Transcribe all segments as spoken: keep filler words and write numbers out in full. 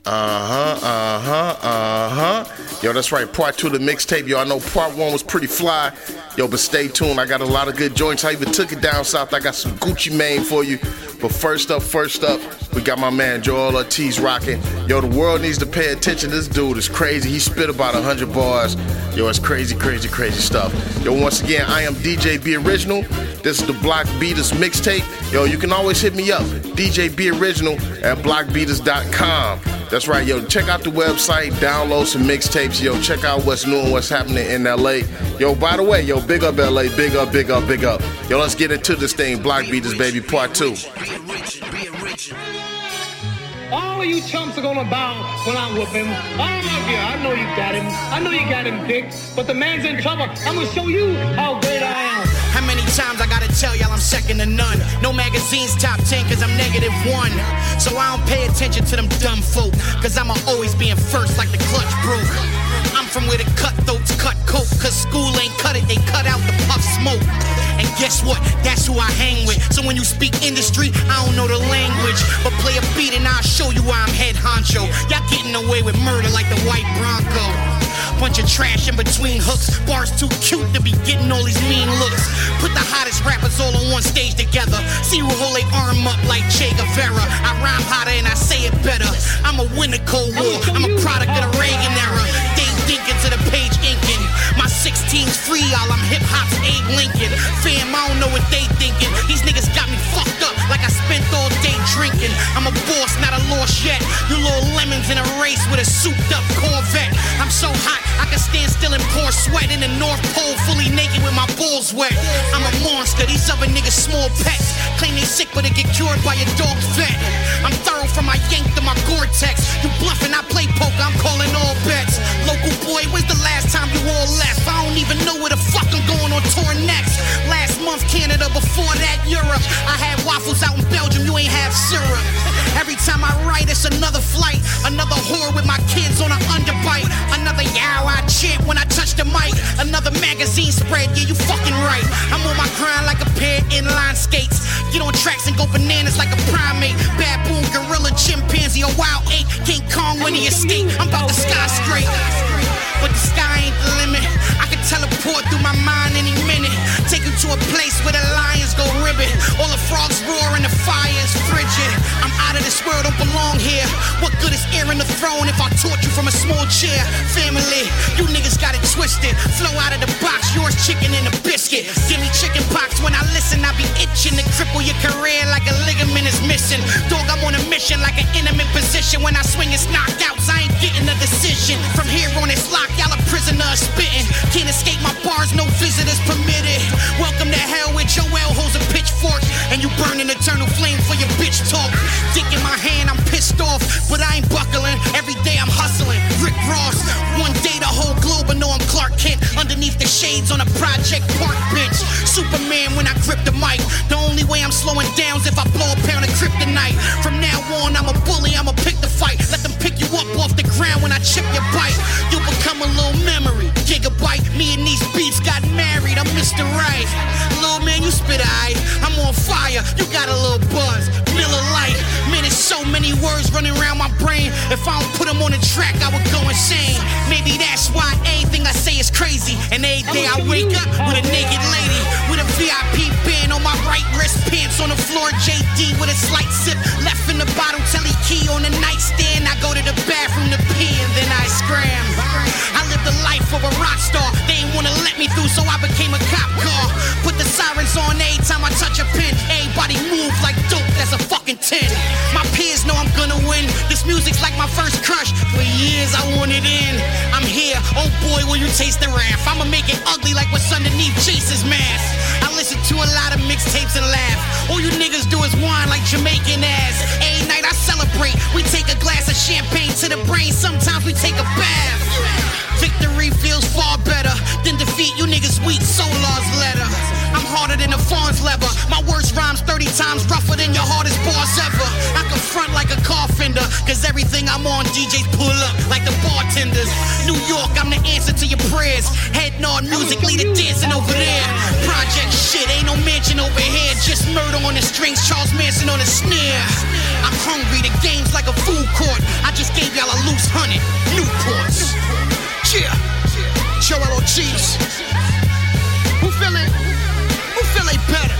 Uh-huh, uh-huh, uh-huh. Yo, that's right, part two of the mixtape. Yo, I know part one was pretty fly. Yo, but stay tuned. I got a lot of good joints. I even took it down south. I got some Gucci Mane for you. But first up, first up, we got my man Joel Ortiz rocking. Yo, the world needs to pay attention. This dude is crazy. He spit about one hundred bars. Yo, it's crazy, crazy, crazy stuff. Yo, once again, I am D J B Original. This is the Block Beaters mixtape. Yo, you can always hit me up, D J B Original at block beaters dot com. That's right, yo, check out the website, download some mixtapes. Yo, check out what's new and what's happening in L A. Yo, by the way, yo, big up L A, big up, big up, big up. Yo, let's get into this thing, Block Beaters, baby, part two. All of you chumps are gonna bow when I whoop him. All of you, I know you got him. I know you got him, Dick. But the man's in trouble. I'm gonna show you how great I am. How many times I gotta tell y'all I'm second to none? No magazine's top ten cause I'm negative one. So I don't pay attention to them dumb folk, cause I'ma always be in first like the clutch broke. I'm from where the cutthroats cut coke, cause school ain't cut it, they cut out the puff smoke. And guess what? That's who I hang with. So when you speak industry, I don't know the language, but play a beat and I'll show you why I'm head honcho. Y'all getting away with murder like the white Bronco. Bunch of trash in between hooks. Bars too cute to be getting all these mean looks. Put the hottest rappers all on one stage together. See who hold their arm up like Che Guevara. I rhyme hotter and I say it better. I'm a winner Cold War. I'm a product of the Reagan era. Dave Dinkins to the page inking. My sixteen's free, y'all. I'm hip hop's Abe Lincoln. Fam, I don't know what they thinking. These niggas got me fucked up like I spent all day drinking. I'm a boss, not a lost yet. You little lemons in a race with a souped up Corvette. I'm so hot, I can stand still and pour sweat in the North Pole, fully naked with my balls wet. I'm a monster, these other niggas small pets. Claim they sick but they get cured by a dog's vet. I'm thorough from my yank to my Gore-Tex. You bluffing, I play poker, I'm calling all bets. Local boy, when's the last time you all left? I don't even know where the fuck I'm going on tour next. Last month Canada, before that Europe. I had waffles out in Belgium, you ain't have syrup. Every time I write, it's another flight. Another whore with my kids on an underbite. Another yow I chant when I touch the mic. Another magazine spread, yeah, you fucking right. I'm on my grind like a pair of inline skates. Get on tracks and go bananas like a primate. Baboon, gorilla, chimpanzee, a wild ape. King Kong when he escaped. I'm about to sky straight. But the sky ain't the limit. I can teleport through my mind any minute. Take you to a place where the lions go ribbit. All the frogs roar and the fire is frigid. I'm out of this world, don't belong here. What good is air in the throne if I taught you from a small chair? Family, you niggas got it twisted. Flow out of the box, yours chicken and a biscuit. Give me chicken pox when I listen, I be itching to cripple your career like a ligament is missing. Dog, I'm on a mission like an intimate position. When I swing it's knockouts, I ain't getting a decision. From here on it's locked, y'all a prisoner spitting. Can't escape my bars, no visitors permitted. Welcome to hell with Joel holds a pitchfork, and you burn an eternal flame for your bitch talk. Dick in my hand, I'm pissed off, but I ain't buckling. Every day I'm hustling. Rick Ross, one day the whole globe will know I'm Clark Kent. Underneath the shades on a Project Park bench. Superman when I grip the mic. The only way I'm slowing down is if I blow a pound of kryptonite. From now on, I'm a bully, I'ma pick the fight. Let them pick you up off the ground when I chip your bite. You'll become a little memory. Gigabyte, me and these beats got married. I'm Mister Right. Little man, you spit aight. I'm on fire, you got a little buzz. Miller Lite, man, there's so many words running around my brain. If I don't put them on the track, I would go insane. Maybe that's why anything I say is crazy. And every day I wake up with a naked lady with a V I P band on my right wrist, pants on the floor, J D with a slight sip left in the bottle, telly key on the nightstand. I go to the bathroom to pee and then I scram. I live the life of a rock star. They ain't wanna let me through, so I became a cop car. Put the sirens on every time I touch a pen. Everybody move like dope, that's a fucking ten. My peers know I'm gonna win. This music's like my first crush. For years I wanted in. I'm here, oh boy, will you taste the wrath? I'ma make it ugly like what's underneath Chase's mask. I listen to a lot of mixtapes and laugh. All you niggas do is whine like Jamaican ass. Every night I celebrate. We take a glass of champagne to the brain. Sometimes we take a bath. Victory feels far better than defeat. You niggas weak, Solar's letter. I'm harder than a fawn's leather. My worst rhymes thirty times rougher than your hardest bars ever. I can front like a car fender, cause everything I'm on, D Js pull up like the bartenders. New York, I'm the answer to your prayers. Head nod music, leader dancing over there. Project shit, ain't no mansion over here. Just murder on the strings, Charles Manson on the snare. I'm hungry, the game's like a food court. I just gave you hundred Newports. Yeah, Joel Ortiz. Who feeling? Who feeling better?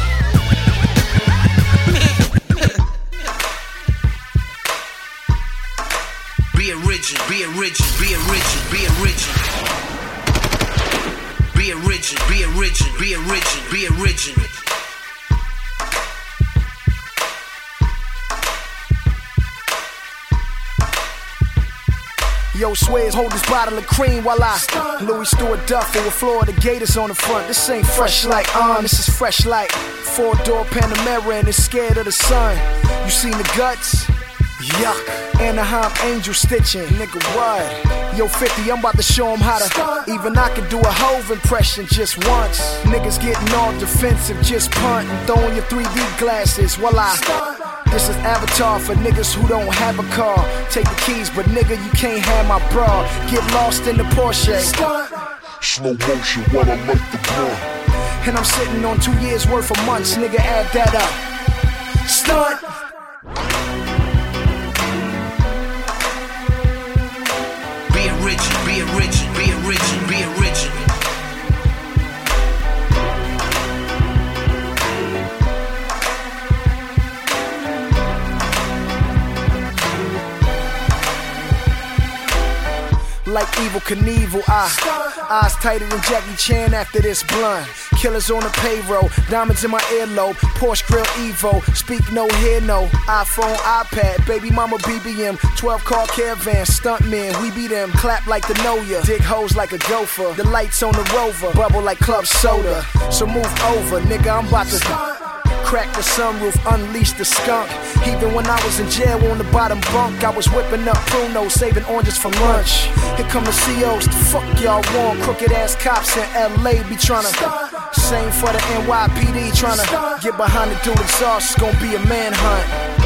Be original, be original, be original, be original. Be original, be original, be original, be original. Yo, Sway's hold this bottle of cream while I Louis Stewart Duffel with Florida Gators on the front. This ain't fresh like on, this is fresh like four-door Panamera and it's scared of the sun. You seen the guts? Yuck. Anaheim Angel stitching, nigga what? Yo fifty, I'm about to show him how to. Even I can do a Hove impression just once. Niggas getting all defensive, just punt and throwing your three D glasses while I. This is Avatar for niggas who don't have a car. Take the keys, but nigga, you can't have my bra. Get lost in the Porsche. Slow motion while I light the blunt. And I'm sitting on two years worth of months, nigga, add that up. Stunt. Be original, be original, be original, be original. Like Evel Knievel, I eyes tighter than Jackie Chan after this blunt. Killers on the payroll, diamonds in my earlobe, Porsche Grill Evo, speak no hear no. iPhone, iPad, baby mama B B M, twelve car caravan, stuntmen, we be them. Clap like the know ya, dig hoes like a gopher. The lights on the Rover, bubble like club soda. So move over, nigga, I'm about to crack the sunroof, unleash the skunk. Even when I was in jail on the bottom bunk, I was whipping up Pruno, saving oranges for lunch. Here come the C Os, the fuck y'all want? Crooked ass cops in L A be tryna. Same for the N Y P D tryna get behind the dude exhaust. It's gonna be a manhunt.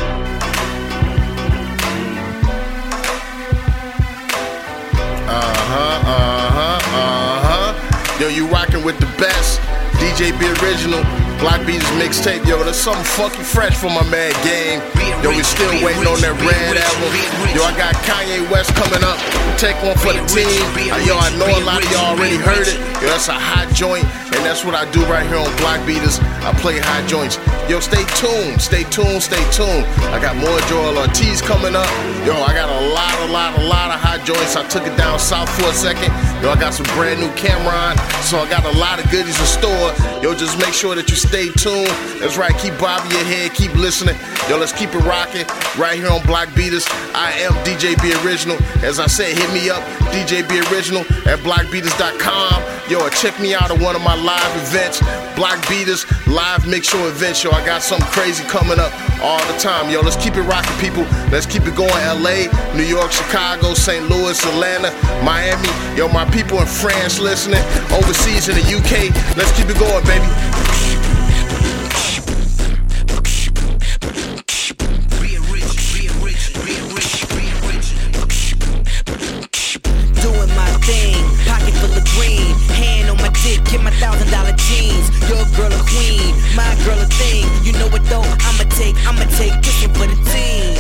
Uh-huh, uh-huh, uh-huh. Yo, you rockin' with the best. D J B Original, Block Beaters mixtape. Yo, that's something funky fresh for my man Game. Yo, we still waiting on that Red album. Yo, I got Kanye West coming up. Take one for the team. Uh, yo, I know a lot of y'all already heard it. Yo, that's a hot joint, and that's what I do right here on Block Beaters. I play hot joints. Yo, stay tuned, stay tuned, stay tuned. I got more Joel Ortiz coming up. Yo, I got a lot, a lot, a lot of hot joints. I took it down south for a second. Yo, I got some brand new Cameron, so I got a lot of goodies in store. Yo, just make sure that you stay tuned. That's right, keep bobbing your head, keep listening. Yo, let's keep it rocking right here on Block Beaters. I am D J B Original. As I said, hit me up, D J B Original at block beaters dot com. Yo, check me out at one of my live events, Block Beaters live mix show events. Yo, I got something crazy coming up all the time. Yo, let's keep it rocking, people. Let's keep it going. L A, New York, Chicago, Saint Louis, Atlanta, Miami. Yo, my people in France listening, overseas in the U K. Let's keep it going, baby. Doing my thing, pocket full of green, hand on my dick, get my thousand dollar jeans. Your girl a queen, my girl a thing. You know what though? I'ma take, I'ma take this one for the team.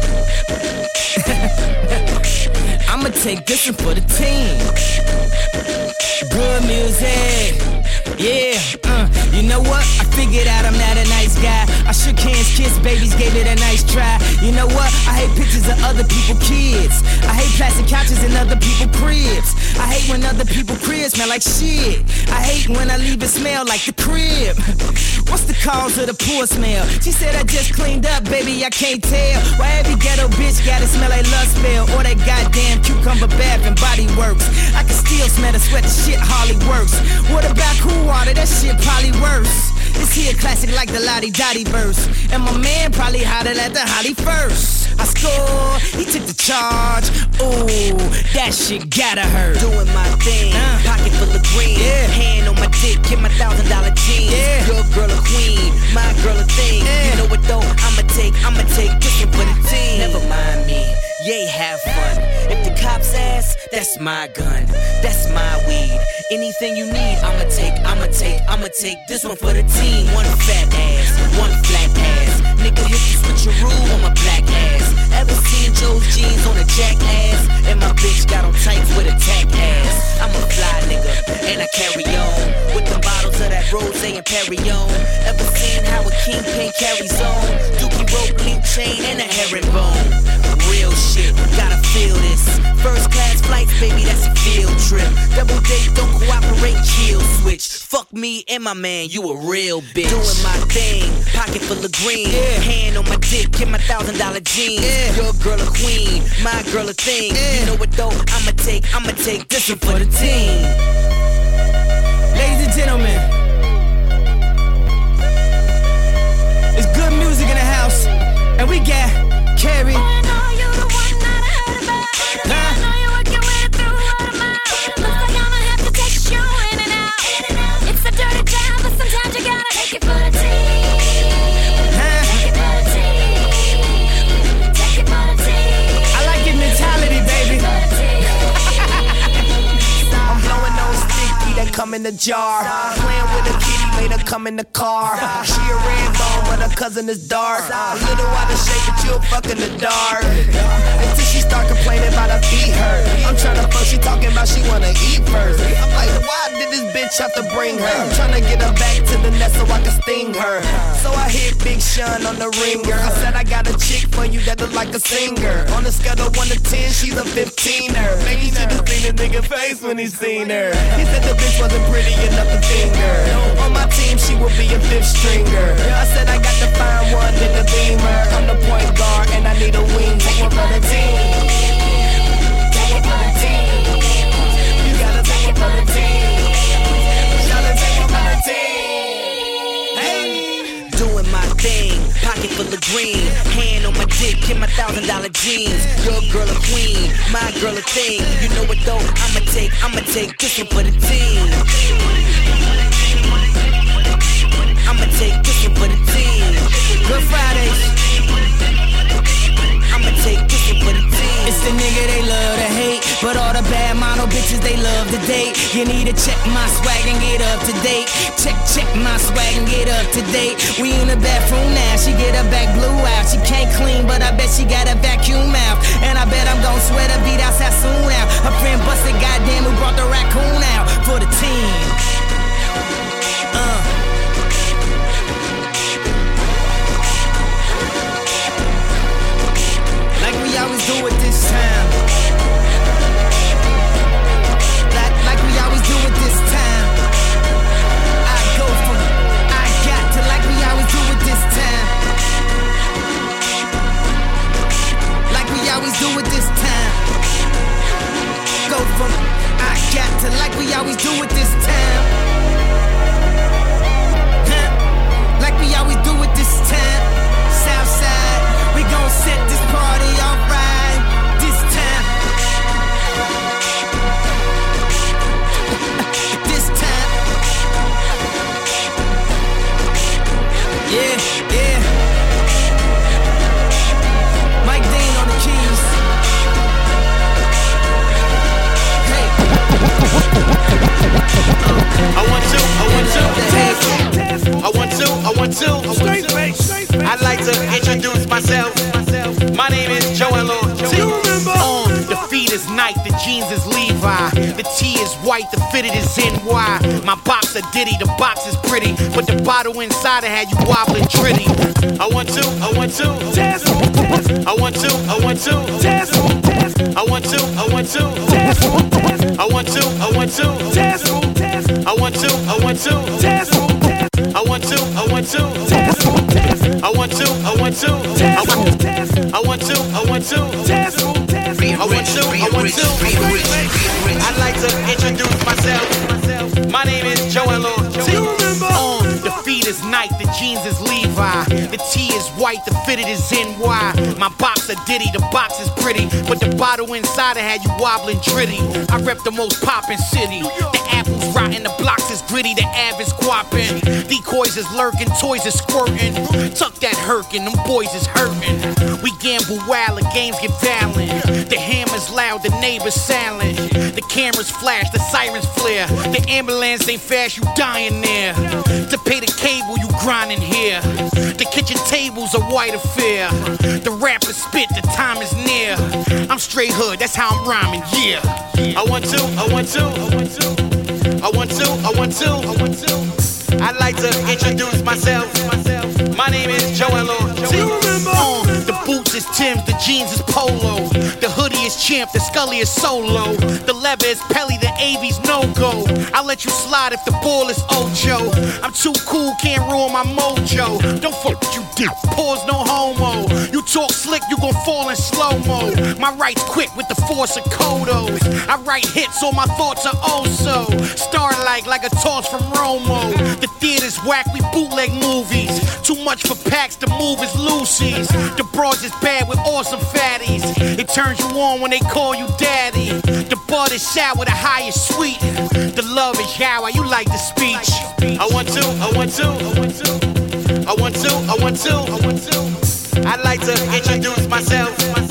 I'ma take this one for the team. Good music, yeah. Uh, you know what? I figured out I'm not a nice guy. I shook hands, kissed babies, gave it a nice try. You know what? I hate pictures of other people's kids. I hate plastic couches in other people's cribs. I hate when other people's cribs smell like shit. I hate when I leave it smell like the crib. What's the cause of the poor smell? She said I just cleaned up, baby, I can't tell. Why every ghetto bitch gotta smell like lust spell or that goddamn cucumber bath and body works. I can still smell the sweat, the shit hardly works. What about cool water? That shit probably worse. This here classic like the Lottie Dottie verse. And my man probably hotter at the Holly first. I score, he took the charge. Ooh, that shit gotta hurt. Doing my thing, uh, pocket full of green, yeah. Hand on my dick, get my thousand dollar jeans. Yeah. Your girl a queen, my girl a thing. Yeah. You know what though? I'ma take, I'ma take this one for the team. Never mind me, yay, have fun. If the cops ask, that's my gun, that's my weed. Anything you need, I'ma take, I'ma take, I'ma take this one for the team. One fat ass, one flat ass. Nigga hit the switcheroo on my black ass. Ever seen Joe's jeans on a jackass? bitch got on tights with a tack ass. I'm a fly nigga, and I carry on with the bottles of that Rosé and Perrier. Ever seen how a kingpin carries on? Dookie rope, link chain, and a herringbone. Real shit, gotta feel this. First class flights, baby, that's a field trip. Double date, don't cooperate, kill switch. Fuck me and my man, you a real bitch. Doing my thing, pocket full of green. Yeah. Hand on my dick, get my thousand dollar jeans. Yeah. Your girl a queen, my girl a thing. Yeah. You know what though, I'ma take, I'ma take this one for the team. Ladies and gentlemen, it's good music in the house, and we got Carrie. Come in the jar, playing with a kitty, made her come in the car. She a red bone, but her cousin is dark. A little out of shape, but you'll fuck in the dark. Until she start complaining about her feet hurt. I'm tryna fuck, she talking about she wanna eat first. I'm like, why did this bitch have to bring her? I'm tryna get her back to the nest so I can sting her. So I hit Big Sean on the ringer. I said I got a chick for you that look like a singer. On a scale of one to ten, she's a fifteen-er. Man, you should've seen the nigga face when he seen her. He said the bitch wasn't pretty enough to finger. On my team, she will be a fifth stringer. I said I got to find one in the beamer. I'm the point guard and I need a wing. Take one for the team. Take one for the team. You gotta take it for the team. Gotta take it for the team. Hey, doing my thing, pocket full of green. Hand on my dick, get my thousand dollar jeans. Your girl a queen, my girl a thing. You know what though, I'ma take, I'ma take this one for the team. I'ma take this one for the team. Good Fridays. I'ma take this one for the team. It's the nigga they love to hate, but all the bad model bitches they love to date. You need to check my swag and get up to date. Check, check my swag and get up to date. We in the bathroom now, she get her back blue out. She can't clean, but I bet she got a vacuum out. And I bet I'm gon' sweat her beat outside soon now. Her friend busted, goddamn, who brought the raccoon out for the team. Uh. Like we always do it this time. Like, like we always do it this time. I go from I got to like we always do it this time. Like we always do it this time. Go from I got to like we always do it this time. Huh? Like we always do it this time. Southside, we gon' set this party off right this time. This time. Yeah, yeah. Mike Dean on the keys. Hey. I want to, I want to, I want to, I want to, straight face. I'd like to introduce myself. My name is Joel Lord. See, you remember? On the feet is Nike, the jeans is Levi, the tee is white, the fitted is N Y. My box a Diddy, the box is pretty, but the bottle inside it had you wobbling tritty. I want to, I want to, test. I want to, I want to, test. I want to, I want to, test. I want to, I want to, test. I want to, I want to, test. I want to, I want to, test. I want to, I want to, test. I want to, I want to, test. I want to, I want to. I'd like to introduce myself. My name is Joel Lord. Do you remember? On the feet is Nike, the jeans is Levi, the tee is white, the fitted is N Y. My box a Diddy, the box is pretty, but the bottle inside it had you wobbling tritty. I rep the most poppin' city. The apples rotten, the blocks is gritty, the av is squapping. Decoys is lurking, toys is squirting. Tuck that herkin, them boys is hurting. We gamble wild, the games get violent. The hammer's loud, the neighbor's silent. The cameras flash, the sirens flare. The ambulance ain't fast, you dying there. To pay the cable, you grinding here. The kitchen kitchen table's a white affair. The rapper spit, the time is near. I'm straight hood, that's how I'm rhyming, yeah. I want to, I want to, I want to, I want to, I want to, I want to. I'd like to introduce myself. My name is Joel Ortiz. Uh, the boots is Tim's, the jeans is Polo. The hoodie is Champ, the Scully is Solo. The leather is Pelly, the A V's no-go. I'll let you slide if the ball is Ocho. I'm too cool, can't ruin my mojo. Don't fuck you dick, pause no homo. You talk slick, you gon' fall in slow-mo. My right's quick with the force of Kodos. I write hits, so my thoughts are oh-so. Star-like, like a toss from Romo. The theater's whack, we bootleg movies. Too much for packs, the move is Lucy's. The broads is bad with awesome fatties. It turns you on when they call you daddy. The bud is shower, the high is sweet. The love is shower, you like the speech. I want to, I want to, I want to, I want to, I want to, I want to. I'd like to introduce myself.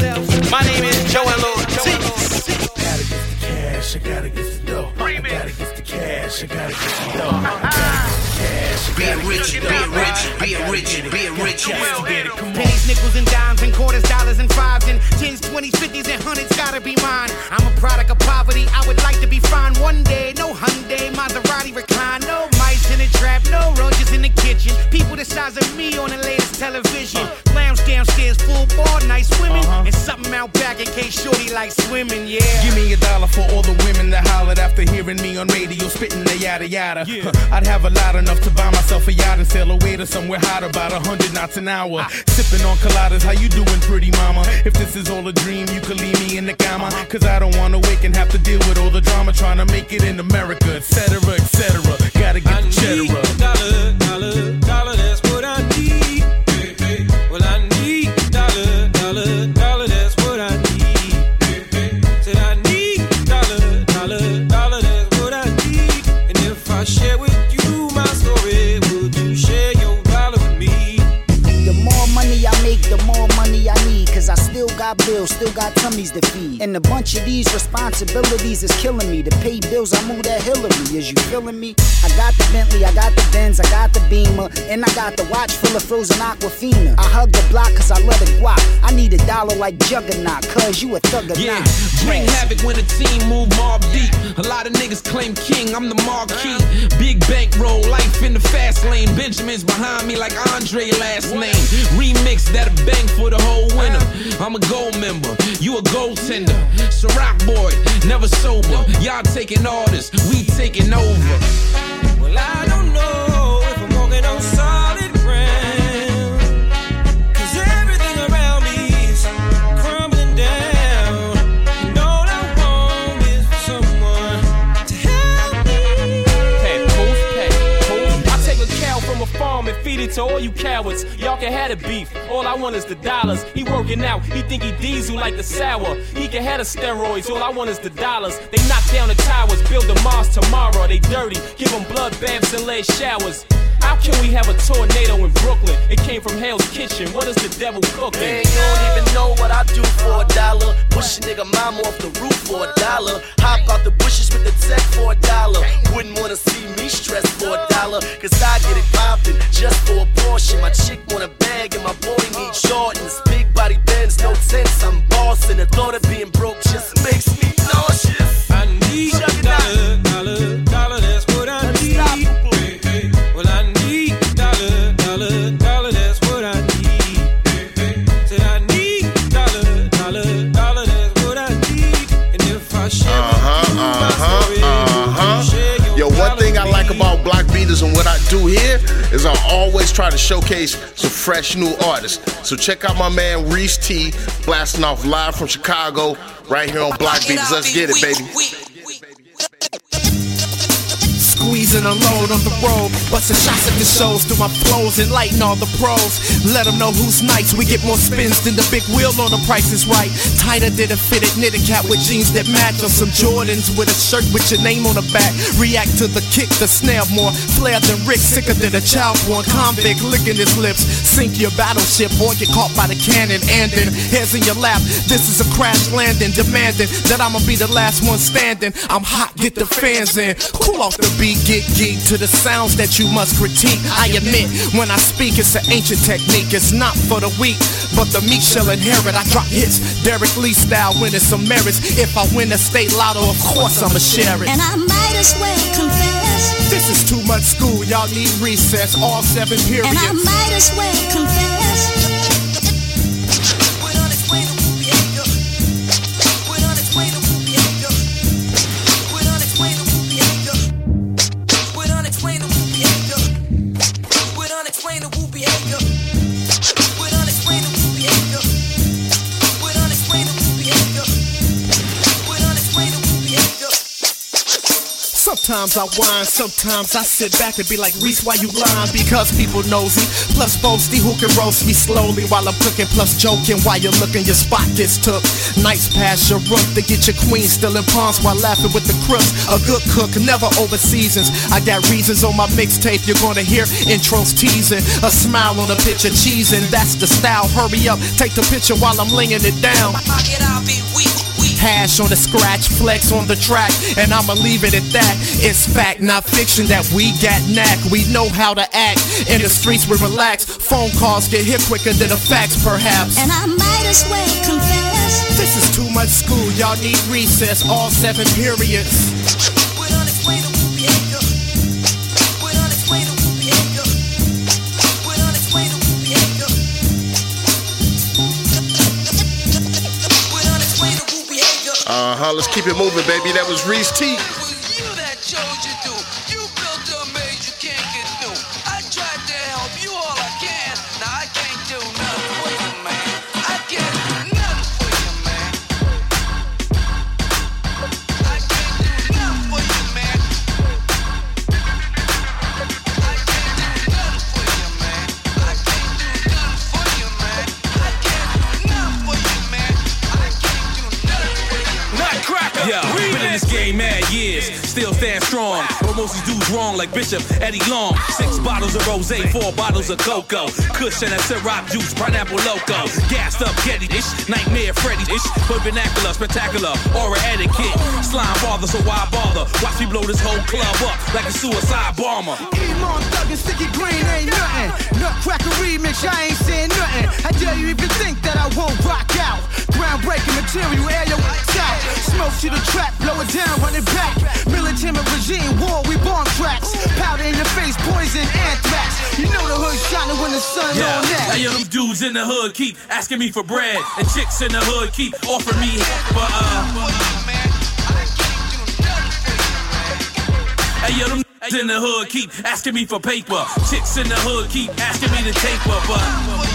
My name is Joel Ortiz. Gotta get the cash, I gotta get the dough. I gotta get the cash, I gotta get the dough. Be it rich, be it rich, be it rich, be it rich. Pennies, nickels, and dimes, and quarters, dollars, and fives, and tens, twenties, fifties, and hundreds gotta be mine. I'm a product of poverty, I would like to be fine one day. No Hyundai, Maserati recline, no mice in the trap, no roaches in the kitchen. People the size of me on the latest television. Lounge downstairs, full bar, nice women, uh-huh. And something out back in case shorty likes swimming, yeah. Give me a dollar for all the women that hollered after hearing me on radio spitting the yada yada. Yeah. I'd have a lot enough to buy myself a yacht and sail away to somewhere hot about a hundred knots an hour. Ah. Sipping on coladas, how you doing, pretty mama? If this is all a dream, you could leave me in the cama. Uh-huh. Cause I don't wanna wake and have to deal with all the drama trying to make it in America, et cetera, et cetera. Gotta get I the cheddar up. Dollar, dollar, dollar, that's what I need. Hey, hey. Well, I need dollar, dollar, dollar, that's what I need. Hey, hey. Said I need dollar, dollar, dollar, that's what I need. And if I share with you my story, would you share your dollar with me? The more money I make, the more money I need. Cause I still got bills, still got tummies to feed. And a bunch of these responsibilities is killing me. To pay bills, I move that Hillary. Is you feeling me? I got the Bentley, I got the Benz, I got the Beamer, and I got the watch full of frozen Aquafina. I hug the block cause I love the guap. I need a dollar like Juggernaut, cause you a thugger. Yeah, bring havoc when the team move mob deep. A lot of niggas claim king, I'm the marquee. Big bankroll, life in the fast lane. Benjamin's behind me like Andre last name. Remix that'll bang for the whole winter. I'm a gold member, you a goaltender. Ciroc boy, never sober. Y'all taking orders, we taking over. Well, I don't know if I'm walking on solid ground, cause everything around me is crumbling down. And all I want is for someone to help me. Pat, poof, pat, poof. I take a cow from a farm and feed it to all you cowards. Y'all can have the beef, all I want is the dollars. He working out, he think he diesel like the sour. He can have the steroids, all I want is the dollars. They knock down the towers, build the Mars tomorrow. They dirty, give them blood baths and lead showers. How can we have a tornado in Brooklyn? It came from Hell's Kitchen, what is the devil cooking? Man, you don't even know what I do for a dollar. Push a nigga mama off the roof for a dollar. Hop out the bushes with the tech for a dollar. Wouldn't wanna see me stressed for a dollar, cause I get it poppin' just for a portion. My chick want a bag and my boy needs Jordans. Big body Benz, no tents, I'm bossing. The thought of being broke just makes me nauseous. I need dollar, dollar, dollar, that's what I need. Hey, hey. Well, I need dollar, dollar, dollar, that's what I need. Hey, hey. Said I need dollar, dollar, dollar, that's what I need. And if I share uh-huh, my uh-huh, story, uh-huh. Yo, one thing I like about Block Beaters and what I do here is I always try to showcase some fresh new artists. So check out my man Reese T blasting off live from Chicago right here on Block Beaters. Let's get it, baby. Squeezing a load on the road, busting shots at the shows through my flows, enlighten all the pros. Let them know who's nice. We get more spins than the big wheel on the Price is Right. Tighter than a fitted knitted cap with jeans that match, or some Jordans with a shirt with your name on the back. React to the kick, the snare, more flair than Rick, sicker than a child born convict licking his lips. Sink your battleship or get caught by the cannon, and then heads in your lap. This is a crash landing, demanding that I'ma be the last one standing. I'm hot, get the fans in, cool off the beat. Get big geek to the sounds that you must critique. I admit, when I speak, it's an ancient technique. It's not for the weak, but the meek shall inherit. I drop hits, Derek Lee style, winning some merits. If I win a state lotto, of course I'ma share it. And I might as well confess, this is too much school, y'all need recess, all seven periods. and I might as well confess. Sometimes I whine, sometimes I sit back and be like, Reese, why you lying? Because people nosy, plus boasty, who can roast me slowly while I'm cooking, plus joking while you're looking, your spot gets took. Nights past your rook to get your queen still in pawns while laughing with the crooks. A good cook, never over seasons. I got reasons on my mixtape, you're gonna hear intros teasing. A smile on a picture cheesing, that's the style. Hurry up, take the picture while I'm laying it down. Hash on the scratch, flex on the track, and I'ma leave it at that. It's fact, not fiction, that we got knack. We know how to act. In the streets we relax. Phone calls get hit quicker than the facts, perhaps. And I might as well confess, this is too much school, y'all need recess, all seven periods. Uh-huh, let's keep it moving, baby. That was Reese T. You that chose you do. You built a maze you can't get through. I tried to help you all I can. Now I can't do nothing for you, man. I can't do nothing for you, man. I can't do nothing for you, man. I can't do nothing for you, man. I can't do nothing for you, man. I can't do nothing for you, man. I can't do nothing for you. Nutcracker! Yeah, been in this game mad years, still stand strong. But most these dudes wrong like Bishop Eddie Long. Six bottles of rosé, four bottles of cocoa. Kush and a Ciroc juice, pineapple loco. Gassed up Getty-ish, Nightmare Freddy-ish. But vernacular, spectacular, aura etiquette. Slime father, so why bother? Watch me blow this whole club up like a suicide bomber. E-Mon thuggin', sticky green ain't nothing. Nutcracker remix, I ain't saying nothing. How dare you even think that I won't rock out? Groundbreaking material, air your out. Smoke to the trap, blow it down, run it back. Militant regime, war, we bomb tracks. Powder in your face, poison, anthrax. You know the hood shining when the sun Yeah. on that. Hey, yo, them dudes in the hood keep asking me for bread, and chicks in the hood keep offering me but uh. Hey, yo, them in the hood keep asking me for paper. Chicks in the hood keep asking me to taper, but.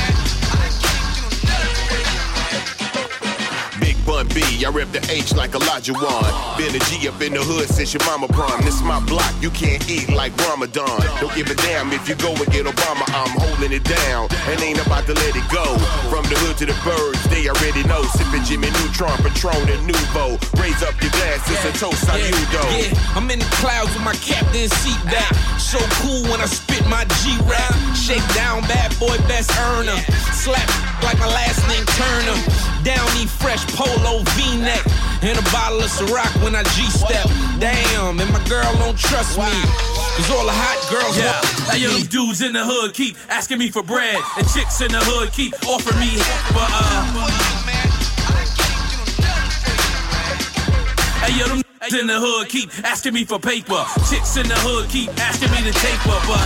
Bun B, I rep the H like Elijah Wan. Been a G up in the hood since your mama prom. This is my block, you can't eat like Ramadan. Don't give a damn if you go and get Obama, I'm holding it down and ain't about to let it go. From the hood to the birds, they already know. Sipping Jimmy Neutron, Patron, and Nouveau. Raise up your glass, it's a toast, I you though. Yeah, I'm in the clouds with my captain seat back. So cool when I spit my G-rap. Shake down, bad boy, best earner. Slap like my last name Turner. Downy fresh polo V-neck and a bottle of Ciroc when I G-step. Damn, and my girl don't trust me, cause all the hot girls Yeah, want hey, yo, them dudes in the hood keep asking me for bread, and chicks in the hood keep offering me but uh. Hey, yo, them in the hood keep asking me for paper. Chicks in the hood keep asking me to taper, but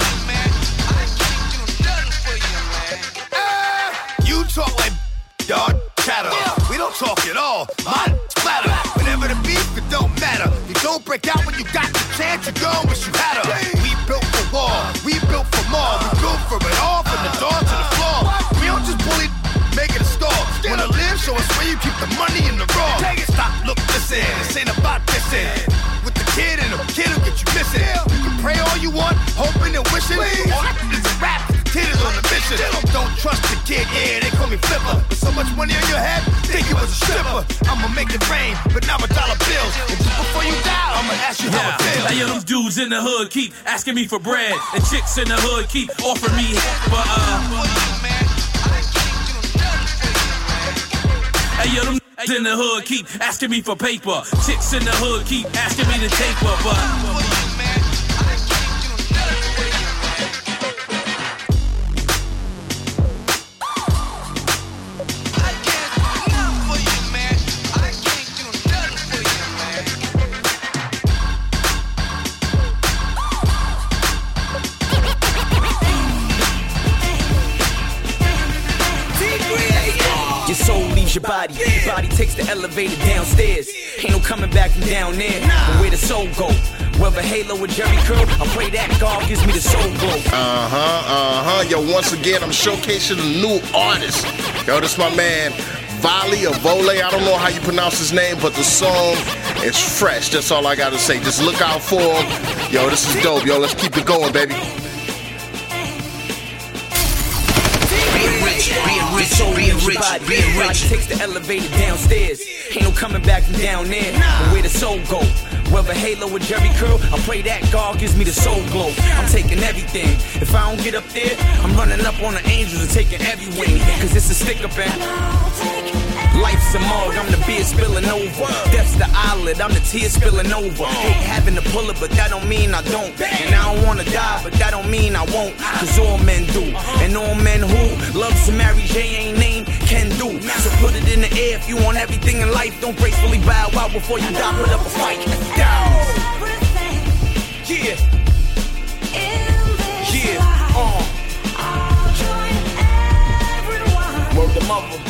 You talk like dog chatter. We don't talk at all. Mine splatter. Whenever the beef, it don't matter. You don't break out when you got the chance. You go wish you had her. We built for war. We built for more. We built for it all, from the door to the floor. We don't just bully, make it a store. Wanna live, show us where you keep the money in the raw. Stop, look, listen. This ain't about dissing. With the kid and the kid will get you missing. You can pray all you want, hoping and wishing. All I is a rap. Kid is on a mission. Don't trust the kid, yeah, they call me Flipper. With so much money on your head, think you was a stripper. I'ma make it rain, but now a dollar bills. And just before you die, I'ma ask you how it feels. Hey, yo, them dudes in the hood keep asking me for bread, and chicks in the hood keep offering me but uh. Hey, yo, them in the hood keep asking me for paper. Chicks in the hood keep asking me to taper, but soul leaves your body. Your body takes the elevator downstairs. Ain't no coming back from down there. But where the soul go? Whether Halo or Jerry Curl, I pray that God gives me the soul glow. Uh-huh, uh-huh. Yo, once again, I'm showcasing a new artist. Yo, this my man, Volley or Vole. I don't know how you pronounce his name, but the song is fresh. That's all I gotta say. Just look out for him. Yo, this is dope. Yo, let's keep it going, baby. Being rich, being rich, so being rich, being rich. Takes the elevator downstairs. Ain't no coming back from down there. But where the soul go? Whether Halo or Jerry Curl, I pray that God gives me the soul glow. I'm taking everything. If I don't get up there, I'm running up on the angels and taking every wing. Cause it's a stick up and life's a mug, I'm the beer spilling over. Death's the eyelid, I'm the tears spilling over. Hate having to pull it, but that don't mean I don't. And I don't wanna die, but that don't mean I won't. Cause all men do. And all men who loves to marry J ain't name can do. So put it in the air if you want everything in life. Don't gracefully bow out before you die, put up a fight. Down. Yeah. Yeah. Uh. Word the mother.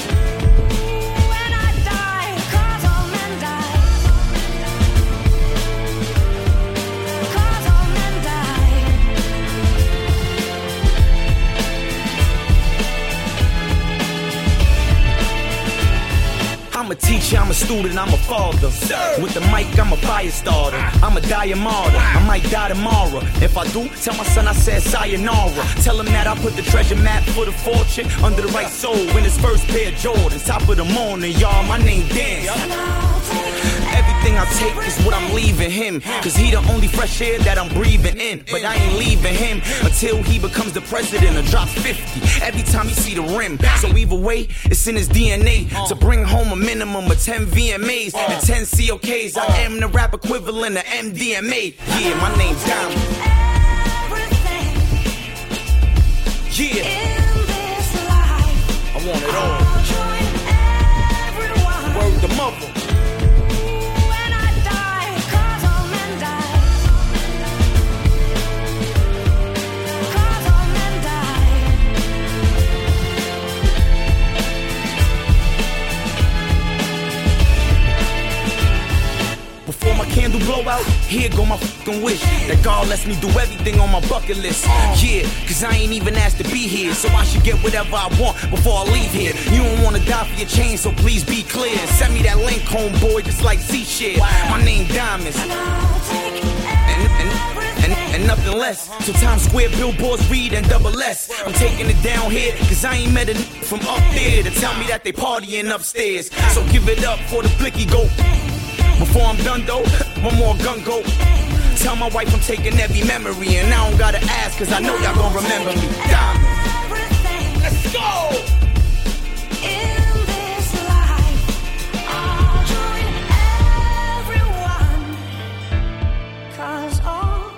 I'm a teacher, I'm a student, I'm a father. Sir. With the mic, I'm a fire starter. I'm a dying martyr, I might die tomorrow. If I do, tell my son I said sayonara. Tell him that I put the treasure map for the fortune under the right soul in his first pair of Jordans. Top of the morning, y'all, my name dance. Everything I take is what I'm leaving him. Cause he the only fresh air that I'm breathing in. But I ain't leaving him until he becomes the president or drops fifty every time he see the rim. So either way, it's in his D N A to bring home a minimum of ten V M As and ten C O Ks. I am the rap equivalent of M D M A. Yeah, my name's Diamond. Yeah, I want it all. Word the mother. Before my candle blow out, here go my fucking wish that God lets me do everything on my bucket list. Yeah, cause I ain't even asked to be here, so I should get whatever I want before I leave here. You don't wanna die for your chain, so please be clear. Send me that link, homeboy, just like Z-Share. My name Diamonds. And, and, and, and nothing less. So Times Square billboards read and double S. I'm taking it down here, cause I ain't met a n- from up there to tell me that they partying upstairs. So give it up for the blicky goat. Before I'm done though, one more gun go. Tell my wife I'm taking every memory, and I don't gotta ask, cause I know y'all gon' remember me. Diamond. Let's go! In this life, I'll join everyone, cause all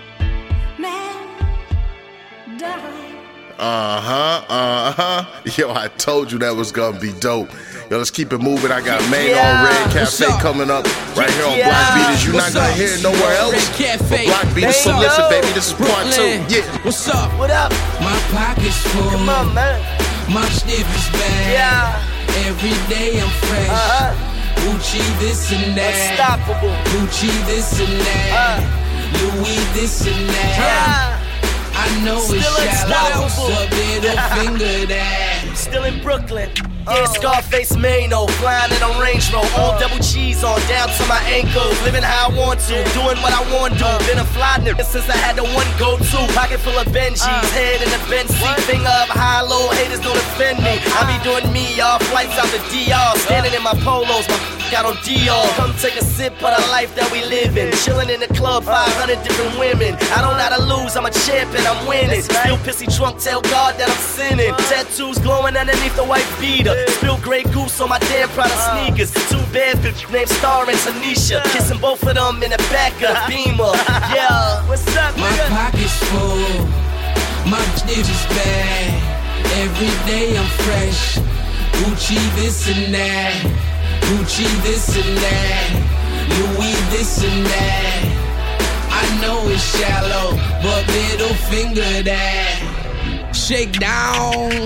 men die. Uh-huh, uh-huh. Yo, I told you that was gonna be dope. Yo, let's keep it moving. I got Main yeah. on Red Cafe coming up right here on yeah. Block Beaters. You're not gonna hear it nowhere else. But Block Beaters, so listen, baby. This is part two. Yeah. What's up? What up? My pocket's full. Come on, man. My stiff is bad. Yeah. Every day I'm fresh. Uh-huh. Gucci this and that. Unstoppable. Gucci this and that. Uh. Louis this and that. Yeah. I know Still it's shallow, so middle finger that. Still in Brooklyn. Yeah, Scarface Mano, flying in a Range Rover, all double cheese on down to my ankles. Living how I want to, doing what I want to. Been a fly nigga since I had the one go-to. Pocket full of Benjis, head in the bench seat. Finger up high, low, haters don't offend me. I be doing me, y'all. Flights out to D R, standing in my polos, my got on Dior. Come take a sip of the life that we live in. Chilling in the club, five hundred different women. I don't know how to lose, I'm a champion, I'm winning. Still pissy drunk, tell God that I'm sinning. Tattoos glowing underneath the white beater. Spill Grey Goose on my damn Prada sneakers. Two bad bitches named Star and Tanisha. Kissing both of them in the back of Beamer. Yeah, what's up, my nigga? My pocket's full, my bitch is bad. Every day I'm fresh. Gucci this and that. Gucci this and that. Louis this and that. I know it's shallow, but middle finger that. Shake down.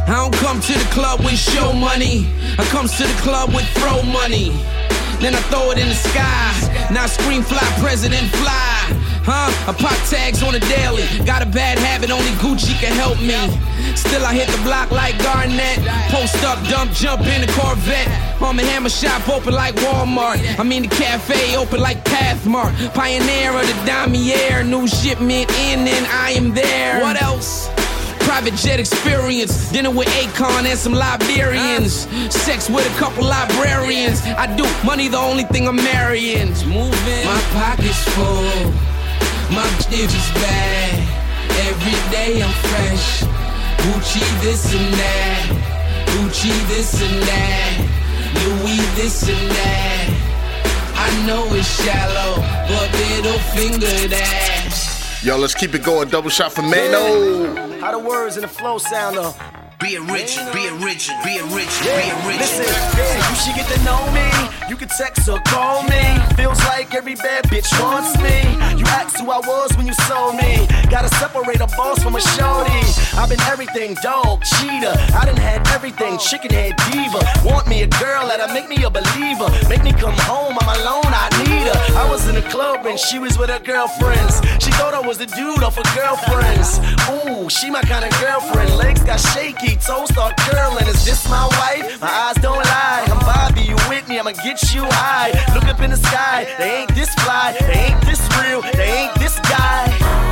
I don't come to the club with show money. I comes to the club with throw money. Then I throw it in the sky. Now scream fly, president fly. Huh? I pop tags on a daily. Got a bad habit, only Gucci can help me. Still I hit the block like Garnett. Post up, dump, jump in the Corvette. On the hammer shop open like Walmart. I mean the cafe open like Pathmark. Pioneer of the Damier. New shipment in and I am there. What else? Private jet experience, dinner with Akon and some Liberians, sex with a couple librarians. I do money, the only thing I'm marrying. Moving, my pocket's full, my bitch is bad. Every day I'm fresh, Gucci this and that, Gucci this and that, Louis this and that. I know it's shallow, but middle finger that. Yo, let's keep it going. Double shot for Mano. How the words and the flow sound though? Be a rich, be a rich, be a rich, yeah. be a rich. Listen, yeah, you should get to know me. You can text or call me. Feels like every bad bitch wants me. You asked who I was when you sold me. Gotta separate a boss from a shorty. I've been everything, dog, cheater. I done had everything, chicken head diva. Want me a girl that'll make me a believer. Make me come home, I'm alone, I need her. I was in the club and she was with her girlfriends. She thought I was the dude off her girlfriends. Ooh, she my kind of girlfriend. Legs got shaky, toes start curling. Is this my wife? My eyes don't lie. I'm Bobby, you with me, I'ma get you high. Look up in the sky, they ain't this fly. They ain't this real, they ain't this guy.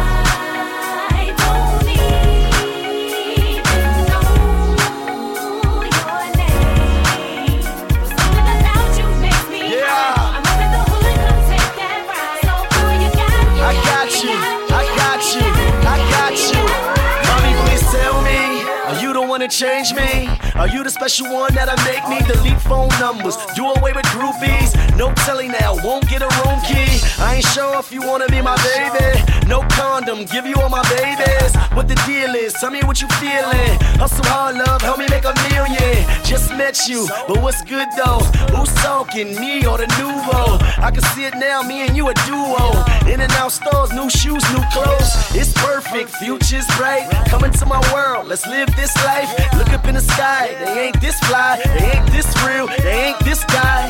To change me? Are you the special one that'll make me delete phone numbers, do away with groupies? No telling now, won't get a room key. I ain't sure if you wanna be my baby. No condom, give you all my babies. What the deal is, tell me what you feeling. Hustle hard, love, help me make a million. Just met you, but what's good though? Who's talking, me or the nouveau? I can see it now, me and you a duo. In and out stores, new shoes, new clothes. It's perfect, future's bright. Come into my world, let's live this life. Look up in the sky, they ain't this fly, they ain't this real, they ain't this guy.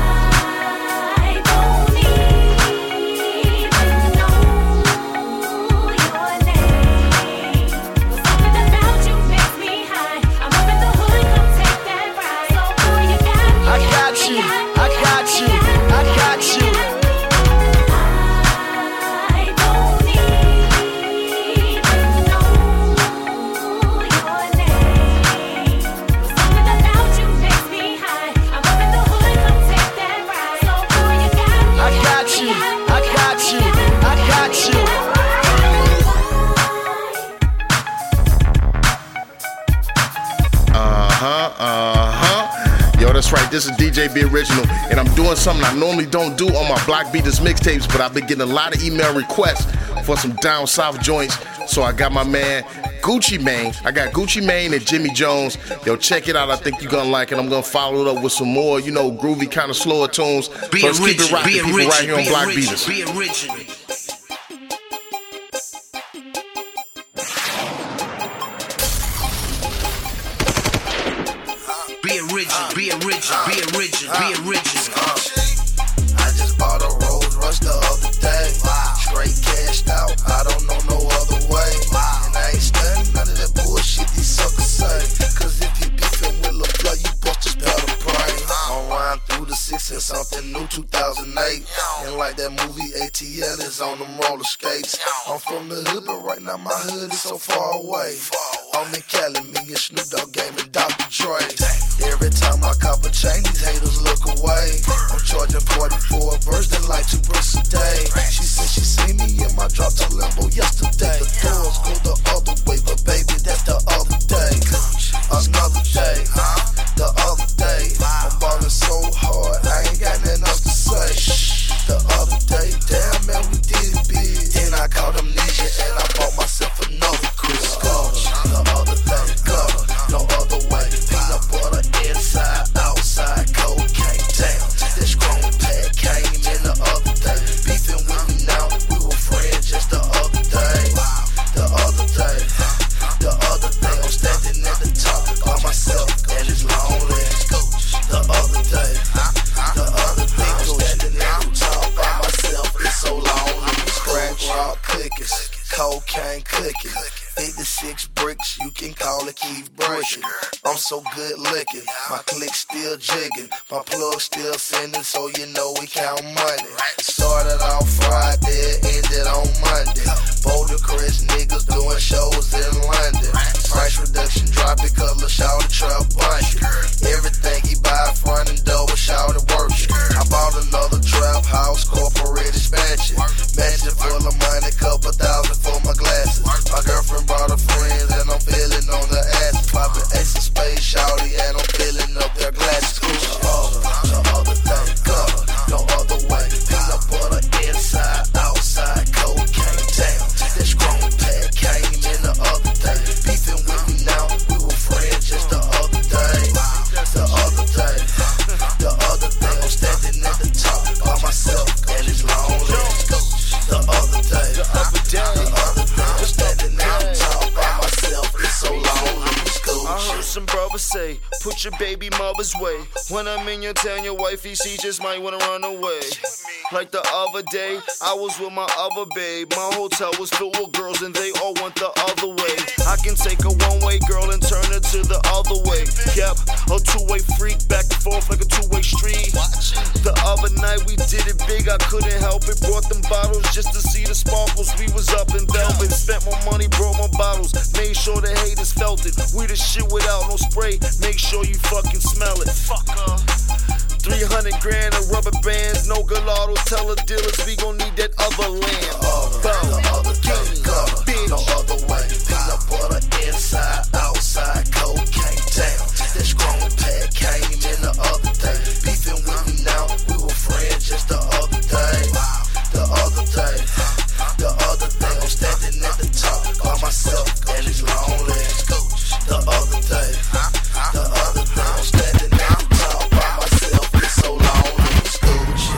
That's right, this is D J B Original, and I'm doing something I normally don't do on my Block Beaters mixtapes, but I've been getting a lot of email requests for some down south joints, so I got my man Gucci Mane. I got Gucci Mane and Jimmy Jones. Yo, check it out. I think you're gonna like it. I'm gonna follow it up with some more, you know, groovy, kind of slower tunes. Be so let's original, keep it rocking, people, original, right here on Block original, Beaters. Be original. Be original, be original, be original, be original. I just bought a Rolls Royce the other day. Straight cashed out, I don't know no other way. And I ain't studying none of that bullshit these suckers say. Cause if you beefing with Lil' Flow, you bust just better pray. I'm riding through the six and something new, two thousand eight. And like that movie A T L is on them roller skates. I'm from the hood, but right now my hood is so far away. I'm in Cali, me and Snoop Dogg Game and Doctor Dre. Every time I cop a chain, these haters look away. I'm charging forty for a verse, then like two bricks a day. She said she seen me in my drop top Lambo yesterday. The doors go the other way, but baby, that's the other day. Another day, the other day. I'm ballin' so hard, I ain't got nothing else to say. The other day, damn man, we did it big. Then I caught amnesia and I bought myself another Chris Carter. The other day, gutter, no other way. Peanut butter inside, outside, cocaine down. This chrome pad came in the other day. Beefing cooking. fifty-six bricks, you can call it Keith Breaking. I'm so good looking, my click still jigging, my plug still sending, so you know we count money. Started off Friday, ended on Monday. Boulder Crest niggas doing shows in London. Price reduction drop it, cause the shout the trap bunch. Everything he buy front and double shout it work. I bought another trap house, corporate expansion. Mansion full of money, couple thousand for my glasses. My girlfriend brought her friends and I'm feeling on the ass. Popping ace of space, shawty, and I'm filling up their glasses. The other, the other thing, cover, no other way. Peanut butter inside, outside, cocaine down. This grown pad came in the other day. Beefing with me now, we were friends just the other day. The other day, the other day, I'm standing at the top by myself and it's lonely. The other day, the other day, the other day, I'm standing at the top by myself, it's so lonely. I heard some brothers say, put your baby mother's way. When I'm in your town, your wifey, she just might wanna run away. Like the other day, I was with my other babe. My hotel was filled with girls and they all went the other way. I can take a one-way girl and turn her to the other way. Yep, a two-way freak, back and forth like a two-way street. The other night we did it big, I couldn't help it. Brought them bottles just to see the sparkles. We was up in Velvet, spent my money, brought my bottles. Made sure the haters felt it. We the shit without no spray, make sure you fucking smell it. Fucker. three hundred grand of rubber bands, no gelato. Tell the dealers we gon' need that other land. The other day, cover, no other way. Peanut butter inside, outside, cocaine down. This grown pad came in the other day. Beefing with me now, we were friends just the other day. The other day, the other day, I'm standing at the top by myself and it's lonely. The other day, the other day, I'm standing at the top by myself, it's so lonely. Scooch.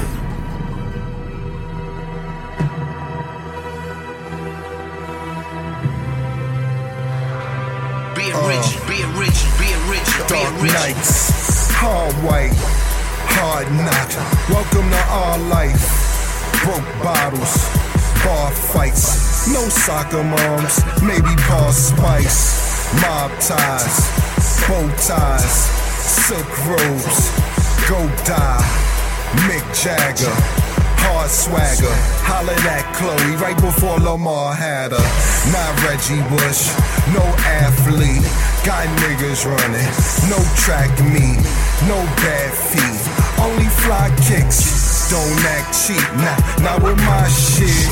Be it rich, be it rich, be it rich, be it Dark rich. nights, hard white, hard knock. Welcome to our life. Broke bottles, bar fights, no soccer moms, maybe bar spice. Mob ties, bow ties, silk robes, go die, Mick Jagger, hard swagger, holla at Chloe right before Lamar had her. Not Reggie Bush, no athlete, got niggas running, no track meet, no bad feet, only fly kicks, don't act cheap, nah, not with my shit.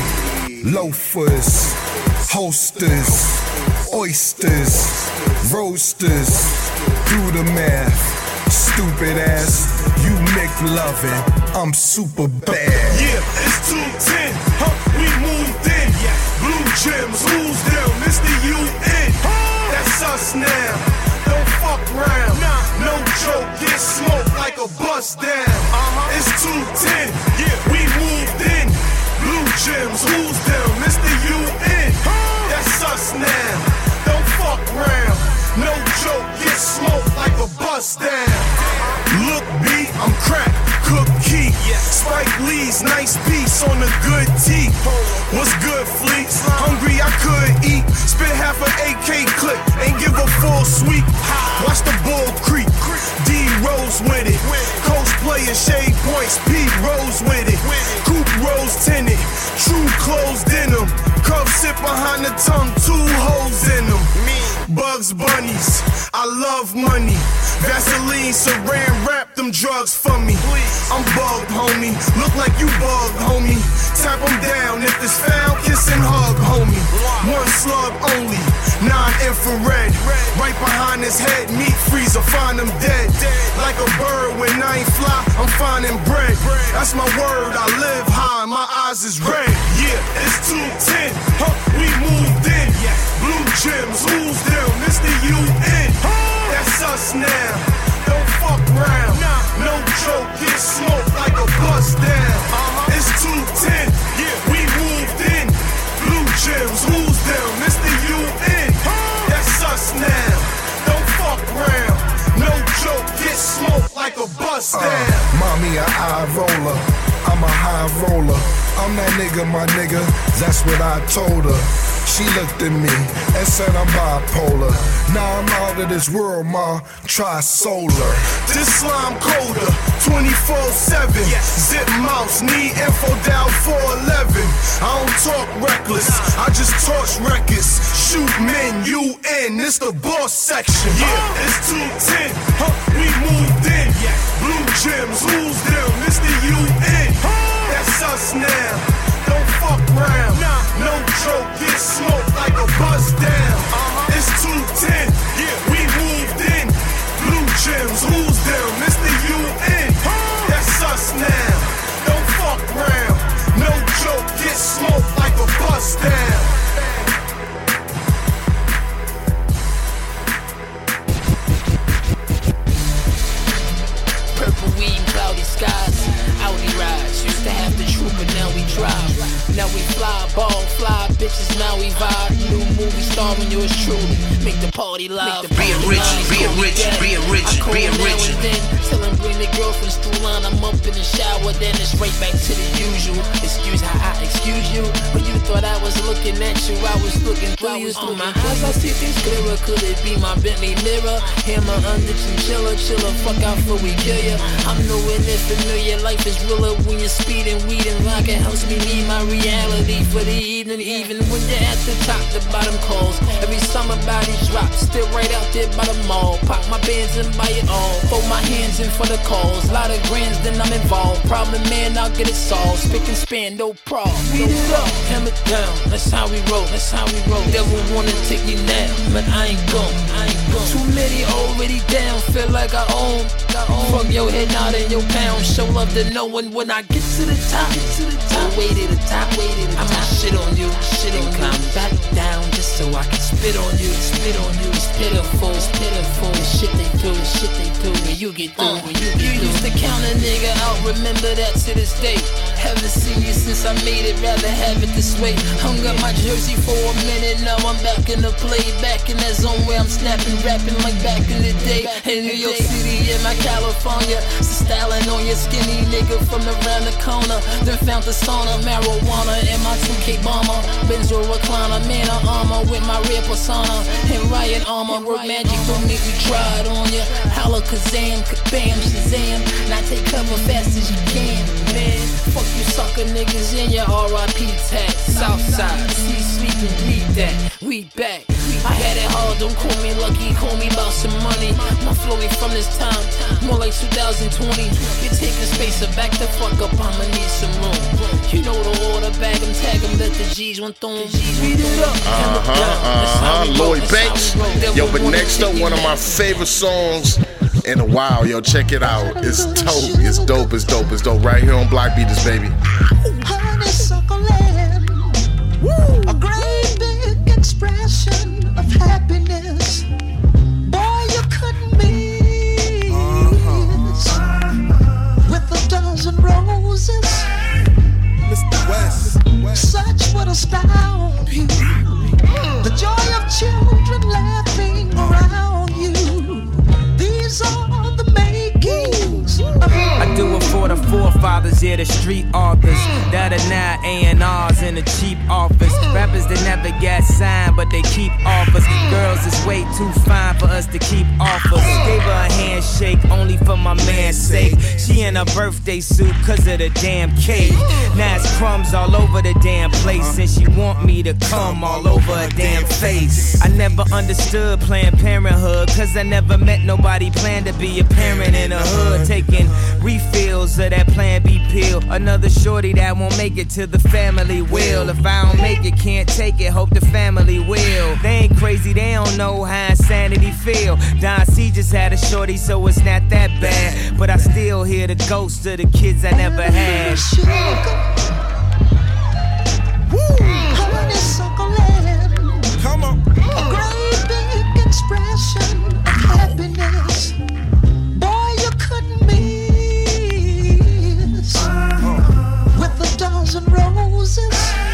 Loafers, holsters, oysters, roasters, do the math, stupid ass, you McLovin, I'm super bad. Yeah, it's two ten, huh, we moved in, blue gems, who's them, it's the U N, that's us now, don't fuck round, no joke, get smoked like a bust down, it's two ten, yeah, we moved in, blue gems, who's them, it's the U N, that's us now. Don't fuck round, no joke, get smoked like a bust down. Look B, I'm crack, cook key. Spike Lee's nice piece on a good tee. What's good, fleets? Hungry, I could eat. Spit half an A K clip and give a full sweep. Watch the bull creep. D Rose with it. Coach player shade points. P Rose with it. Coupe Rose tinted. True clothes denim. Cuff sit behind the tongue. Two holes in them. Bugs Bunnies. I love money. Vaseline, saran wrap them drugs for me. I'm bugged, homie. Look like you bugged, homie. Tap them down. If it's found, kiss and hug, homie. One slug only. Non-infrared. Right behind his head. Meat freezer. Find him dead. Like a bird when I ain't fly. I'm finding bread. That's my word. I live high. My eyes is red. Yeah, it's two ten. Huh, we moved in. Blue gems. Who's them? It's the U N. That's us now. Don't fuck round. No joke, get smoked like a bust down. It's two ten, yeah, we moved in. Blue gems, who's them? It's the U N. That's us now. Don't fuck round. No joke, get smoked like a bust down. Uh, mommy, a eye roller. I'm a high roller. I'm that nigga, my nigga, that's what I told her. She looked at me and said I'm bipolar. Now I'm out of this world, ma, try solar. This slime colder, twenty-four seven. Zip mouse, need info down four eleven. I don't talk reckless, I just torch records. Shoot men, you in, this the boss section. Yeah, it's two ten, huh, we moved in. Blue gems, who's them? It's the U N. That's us now, don't fuck round. No joke, get smoked like a bus down. It's two ten, yeah, we moved in. Blue gems, who's them? It's the U N. That's us now, don't fuck round. No joke, get smoked like a bus down. Purple weed, cloudy skies, Audi rides. Used to have the truth, but now we drive. Now we fly, ball, fly, bitches, now we vibe. New movie starring yours truly. Make the party live. Be a rich, be a rich, be a rich, be a rich. Tell him bring the girlfriend's through line. I'm up in the shower, then it's right back to the usual. Excuse how I excuse you, but you thought I was looking at you. I was looking through you. Through my eyes, I see things clearer. Could it be my Bentley mirror? Hammer under chinchilla, chiller, fuck out before we kill ya. I'm knowing it familiar. Life is realer when you're speeding, weed and rock. It helps me need my reality for the evening. Even when you're at the top, the bottom calls. Every summer bodies drop, still right out there by the mall. Pop my bands and buy it all. Throw my hands in for the calls. Lot of grands, then I'm involved. Problem man, I'll get it solved. Spick and span, no problem. Beat it up, hammer down. That's how we roll. That's how we roll. Devil wanna take me now, but I ain't gon'. I ain't gon'. Too many already down. Feel like I own. I own. Fuck your head, not in your pound. Show love to no one when I get to the top. Get to the top. Wait at the top. Wait at the top. I'ma shit on you. Shit on you. I'm back down just so I can spit on you. Spit on you. It's pitiful. It's pitiful. The shit they do. The shit they do. When you get through. When you get through. You used to count a nigga out. Remember that to this day. Haven't seen you since I made it. Rather have it this way. Hung up my jersey for a minute. Now I'm back in the play. Back in that zone where I'm snapping, rapping like back in the day. In New York City, in my California. So styling on your skinny nigga from around the corner. Then found the sauna, marijuana in my two K bomber. Benzo recliner, man of armor with my real persona. And riot armor, work magic, don't make me try it on ya. Holla Kazam, bam, Shazam. Now take cover fast as you can, man. Fuck you sucker niggas in your R I P tag. Southside, see sweet and read that. We back. I had it hard, don't call me lucky, call me about some money. My flow ain't from this time, more like two thousand twenty. You're taking space, so back the fuck up, I'ma need some room. You know the order, bag them, tag them, let the G's one throw them. Beat it up. Uh-huh, uh-huh, Lloyd Banks. Yo, but next up, one of my favorite songs in a while. Yo, check it out. It's dope, it's dope, it's dope, it's dope. Right here on Block Beaters, baby. Honeysuckle land, a great big expression of happiness. Boy, you couldn't miss with a dozen roses. Mister West, such would astound you. The joy of children laughing around you. These are the makings of I do it for the forefathers, yeah, the street authors that are now A and R's in a cheap office. Rappers that never got signed, but they keep offers. Girls is way too fine for us to keep offers. Gave her a handshake only for my man's sake. She in a birthday suit cause of the damn cake. Now it's crumbs all over the damn place, and she want me to come all over her damn face. I never understood Planned Parenthood, cause I never met nobody planned to be a parent in the hood. Taking refills of that Plan B pill. Another shorty that won't make it to the family will. If I don't make it, can't take it, hope the family will. They ain't crazy, they don't know how insanity feel. Don C just had a shorty, so it's not that bad. But I still hear the ghosts of the kids I never had. honeysuckle land. Come on. A great big expression of happiness. Boy, you couldn't miss with a dozen roses.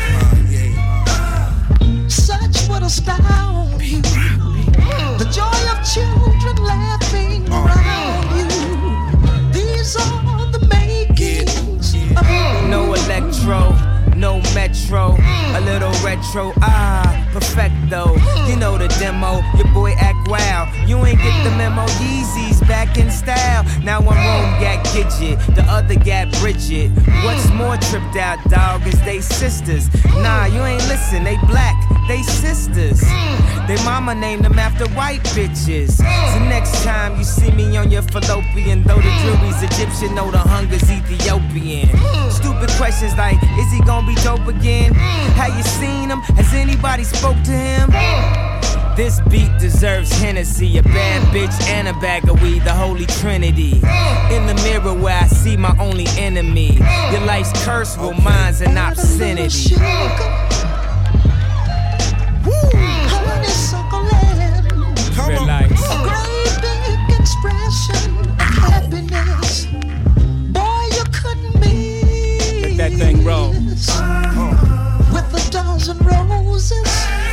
Such would astound you. The joy of children laughing around you. These are the makings of retro, ah, perfecto. You know the demo, your boy act wild. You ain't get the memo, Yeezys back in style. Now one room got Gidget, the other got Bridget. What's more tripped out, dog, is they sisters. Nah, you ain't listen, they black, they sisters. They mama named them after white bitches. So next time you see me on your fallopian, though the jury's Egyptian, know the hunger's Ethiopian. Stupid questions like, is he gonna be dope again? Have you seen him? Has anybody spoke to him? This beat deserves Hennessy, a bad bitch and a bag of weed, the holy trinity. In the mirror where I see my only enemy. Your life's curse, well mine's an obscenity. Relax. A great big expression of happiness. Boy, you couldn't be. Let that thing roll. With a dozen roses.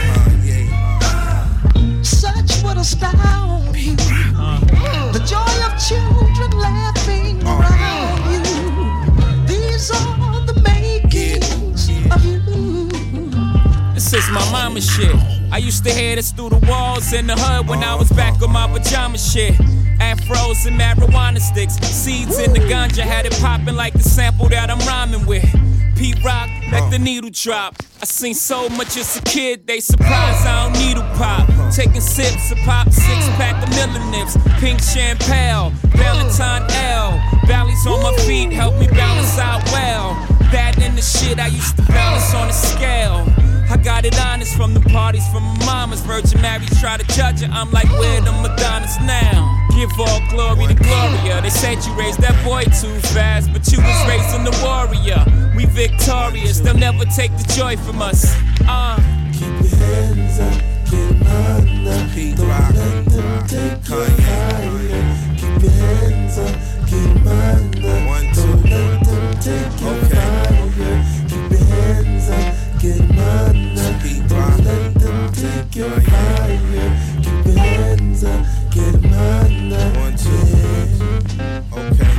Such would astound you. The joy of children laughing around you. These are the makings of you. This is my mama shit. I used to hear this through the walls in the hood when I was back on my pajama shit. Afros and marijuana sticks, seeds in the ganja, had it popping like the sample that I'm rhyming with. P-Rock, let the needle drop. I seen so much as a kid, they surprised I don't needle pop. Taking sips of pop, six pack of Miller Nips, pink champagne, Valentine L. Valleys on my feet help me balance out well. That and the shit I used to balance on a scale. I got it honest from the parties from my mama's. Virgin Mary try to judge her, I'm like, where the Madonnas now? Give all glory to Gloria. They said you raised that boy too fast, but you was raising the warrior. We victorious, they'll never take the joy from us. Uh. Keep your hands up, get mine up. Don't let them take you higher. Keep your hands up, get mine up. Don't let them take you higher. Keep your hands up, get mine up. Don't let them take you higher. Keep your hands up, get mine up. One, two, okay.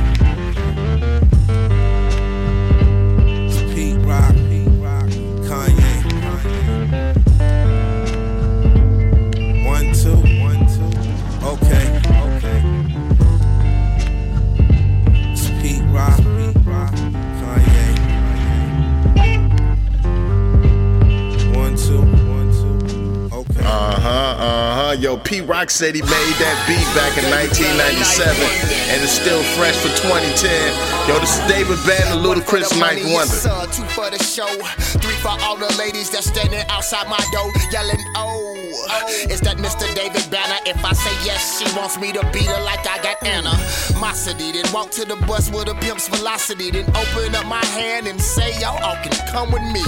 It's Pete Rock, Pete Rock, Kanye. One, two, one, two. Okay, okay. It's Pete Rock, Pete Rock, Kanye. One, two, one, two. Okay. Uh huh, uh huh. Yo, P-Rock said he made that beat back in nineteen ninety-seven, and it's still fresh for twenty ten. Yo, this is David Banner, Ludacris, Ninth Wonder. Uh, two for the show, three for all the ladies that's standing outside my door, yelling, oh. Is that Mister David Banner? If I say yes, she wants me to beat her like I got Anna. Mosity, then walk to the bus with a pimp's velocity, then open up my hand and say, y'all all can come with me.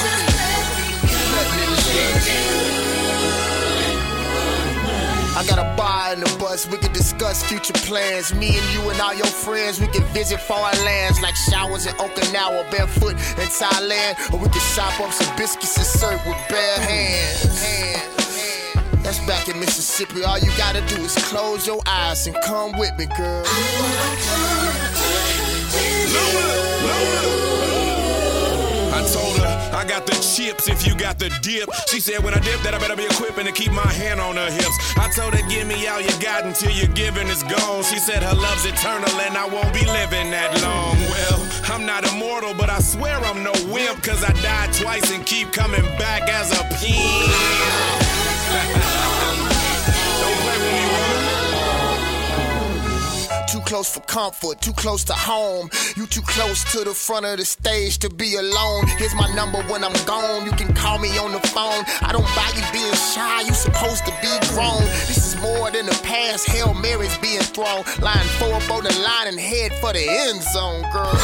I got a bar in the bus, we can discuss future plans. Me and you and all your friends, we can visit foreign lands like showers in Okinawa, barefoot in Thailand. Or we can shop up some biscuits and serve with bare hands. hands. That's back in Mississippi, all you gotta do is close your eyes and come with me, girl. I told her I got the chips if you got the dip. She said when I dip that I better be equipping to keep my hand on her hips. I told her give me all you got until your giving is gone. She said her love's eternal and I won't be living that long. Well, I'm not immortal, but I swear I'm no wimp, cause I died twice and keep coming back as a pimp. Don't play with me, woman. Too close for comfort, too close to home. You too close to the front of the stage to be alone. Here's my number when I'm gone. You can call me on the phone. I don't buy you being shy, you supposed to be grown. This is more than a pass, Hail Mary's being thrown. Line four up on the line and head for the end zone, girl.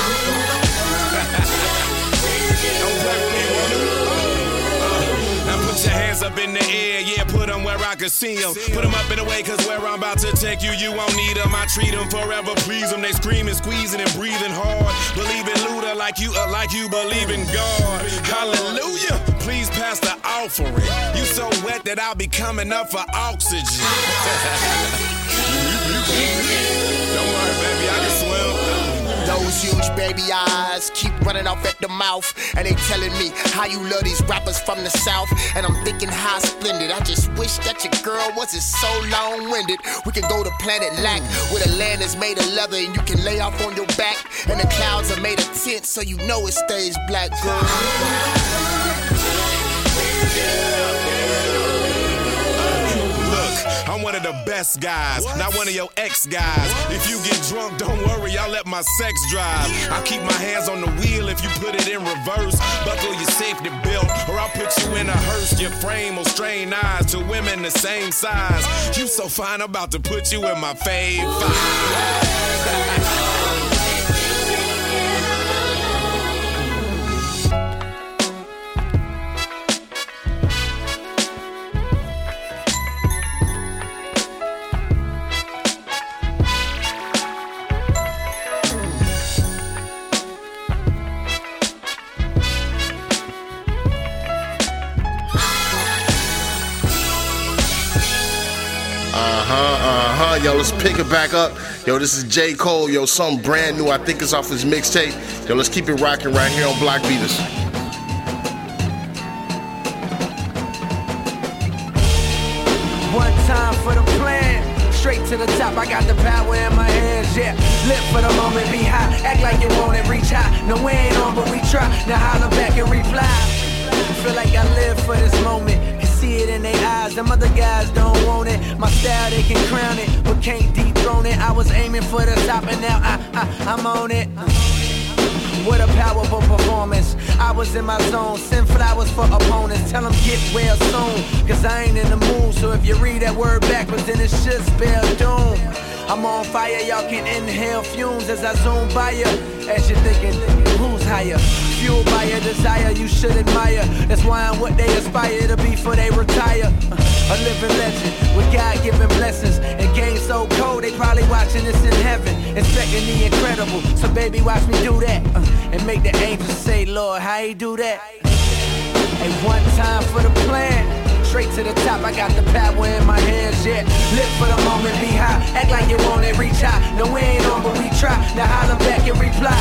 Don't play with me, woman. Now put your hands up in the air, yeah, put them where I can see them. Put them up in a way, cause where I'm about to take you, you won't need them. I treat them forever, please them. They screaming, squeezing, and breathing hard. Believe in Luda like you, uh, like you believe in God. Hallelujah, please pass the offering. You so wet that I'll be coming up for oxygen. Don't worry, baby, I can swim. Those these huge baby eyes keep running off at the mouth, and they telling me how you love these rappers from the south. And I'm thinking how splendid. I just wish that your girl wasn't so long-winded. We can go to Planet Lack, where the land is made of leather and you can lay off on your back, and the clouds are made of tint, so you know it stays black, girl. I'm one of the best guys, what? Not one of your ex guys. What? If you get drunk, don't worry, I'll let my sex drive. Yeah. I'll keep my hands on the wheel if you put it in reverse. Buckle your safety belt, or I'll put you in a hearse. Your frame will strain eyes to women the same size. You so fine, I'm about to put you in my fave five. Uh-huh, uh-huh. Yo, let's pick it back up. Yo, this is J. Cole. Yo, something brand new. I think it's off his mixtape. Yo, let's keep it rocking right here on Block Beaters. One time for the plan. Straight to the top, I got the power in my hands, yeah. Live for the moment, be high. Act like you want it, reach high. No, we ain't on, but we try. Now holler back and reply. Feel like I live for this moment. See it in their eyes, them other guys don't want it. My style, they can crown it, but can't dethrone it. I was aiming for the top and now I, I, I'm on it. What a powerful performance. I was in my zone, send flowers for opponents. Tell them get well soon, cause I ain't in the mood. So if you read that word backwards, then it should spell doom. I'm on fire, y'all can inhale fumes as I zoom by ya. As you're thinking, who's higher? Fueled by a desire you should admire. That's why I'm what they aspire to be before they retire. Uh, a living legend with God-given blessings. And game so cold, they probably watching this in heaven, expecting the incredible. So baby, watch me do that, uh, and make the angels say, Lord, how you do that? Hey, one time for the plan. Straight to the top, I got the power in my hands, yeah. Live for the moment, be high. Act like you want it, reach high. No, we ain't on, but we try. Now holler back and reply.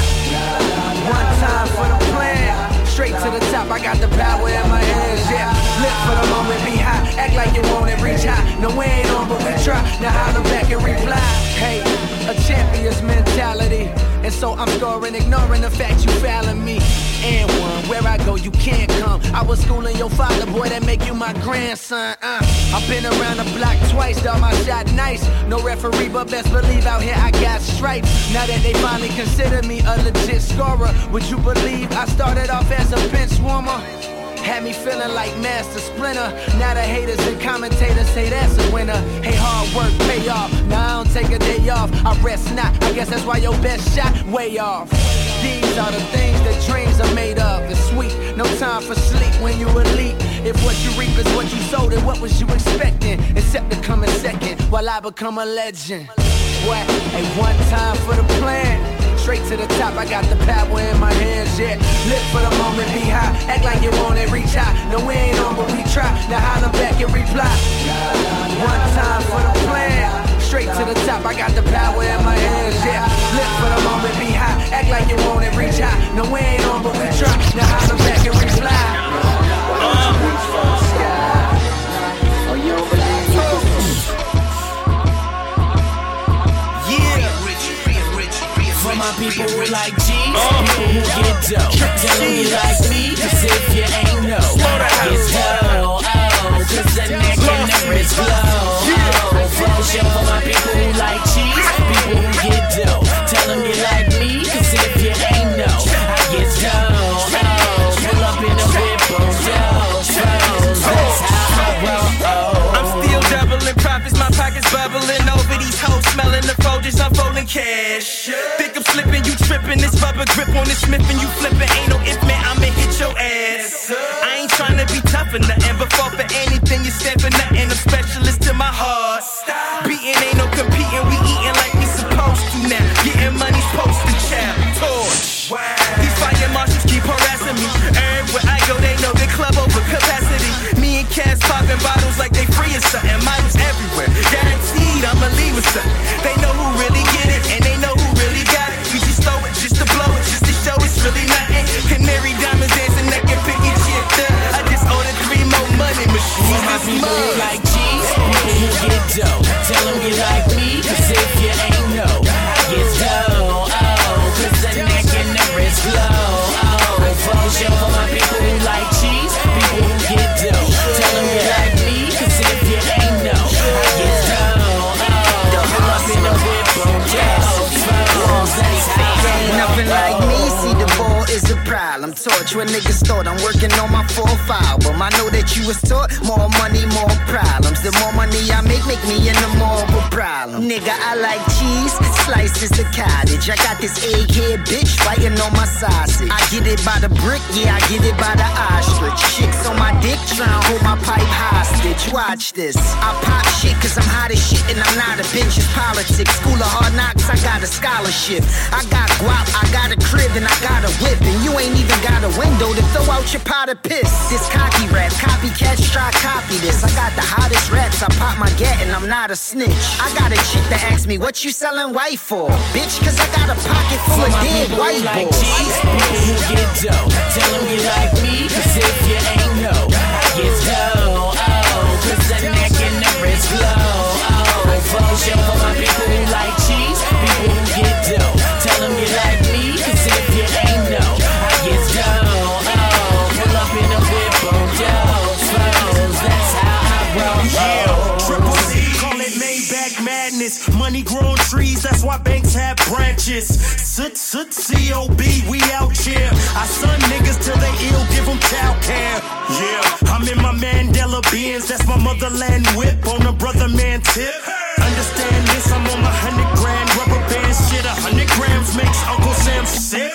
One time for the plan. Straight to the top, I got the power in my hands, yeah. Live for the moment, be high. Act like you want it, reach high. No, we ain't on, but we try. Now holler back and reply. Hey, a champion's mentality. And so I'm scoring, ignoring the fact you fouling me. And one, where I go, you can't come. I was schooling your father, boy, that make you my grandson. Uh, I've been around the block twice, dog, my shot nice. No referee, but best believe out here I got stripes. Now that they finally consider me a legit scorer, would you believe I started off as a bench warmer? Had me feeling like Master Splinter. Now the haters and commentators say that's a winner. Hey, hard work pay off. Now I don't take a day off. I rest not. I guess that's why your best shot way off. These are the things that dreams are made of. It's sweet. No time for sleep when you elite. If what you reap is what you sow, then what was you expecting? Except to come in second while I become a legend. What? Hey, one time for the plan. Straight to the top, I got the power in my hands, yeah. Live for the moment, be high. Act like you want it, reach high. No, we ain't on, but we try. Now holler back and reply. One time for the plan. Straight to the top, I got the power in my hands, yeah. Live for the moment, be high. Act like you want it, reach high. No, we ain't on, but we try. Now holler back and reply. Oh, you don't believe For my people who like G's, uh, people who get dough. Tell them you like me, cause if you ain't know, I get dough, oh, cause the neck and the wrist glow, oh, flow show for my people who like cheese, people who get dough. Tell them you like me, cause if you ain't know, I get dough, oh, pull up in a whip, oh, dough, flows, that's how I roll, oh. I'm still doubling profits, my pockets bubbling over these hoes, smelling the Folgers, unfolding cash. Think I'm slipping, you tripping, this rubber grip on this smith and you flipping, ain't no if man, I'ma hit your ass. I ain't trying to be tough or nothing, but fall for anything, you stand for nothing, I'm specialist to my heart. Beating ain't no competing, we eating like we supposed to now, getting money's posted, child, torch. These fire marshals keep harassing me, everywhere I go they know they club over capacity. Me and Cass popping bottles like they free or something, models everywhere, guaranteed I'ma leave with something. They know who really get it, and they know who really got it. We just throw it just to torch when niggas thought I'm working on my four five. But I know that you was taught more money, more problems. The more money I make, make me into more of a problem. Nigga, I like cheese, slices of cottage. I got this egghead bitch fighting on my sausage. I get it by the brick, yeah, I get it by the ostrich. Chicks on my dick trying to hold my pipe hostage. Watch this. I pop shit cause I'm hot as shit and I'm not a bitch. It's politics. School of hard knocks, I got a scholarship. I got guap, I got a crib and I got a whip. And you ain't even got a window to throw out your pot of piss. This cocky rap, copycats try copy this. I got the hottest raps, I pop my gat and I'm not a snitch. I got a chick that asks me, what you selling white for? Bitch, cause I got a pocket full of dead white like boys. G's, people who get dough. Tell them you like me, cause if you ain't know, I get dough. Oh, cause the neck and the wrist glow. Oh, full show for my people who like cheese, people who get dough. Tell them you like me, cause if you ain't know, I get dough. Oh, pull up in a whip on dough. Flows, that's how I roll. Yeah, Triple C, call it Maybach madness. Money growing trees, that's why banks have branches. Soot, soot, C O B, we out here. I son niggas till they ill, give them child care. Yeah, I'm in my Mandela Benz, that's my motherland whip on a brother man tip. Understand this, I'm on my hundred grand rubber band shit. A hundred grams makes Uncle Sam sick.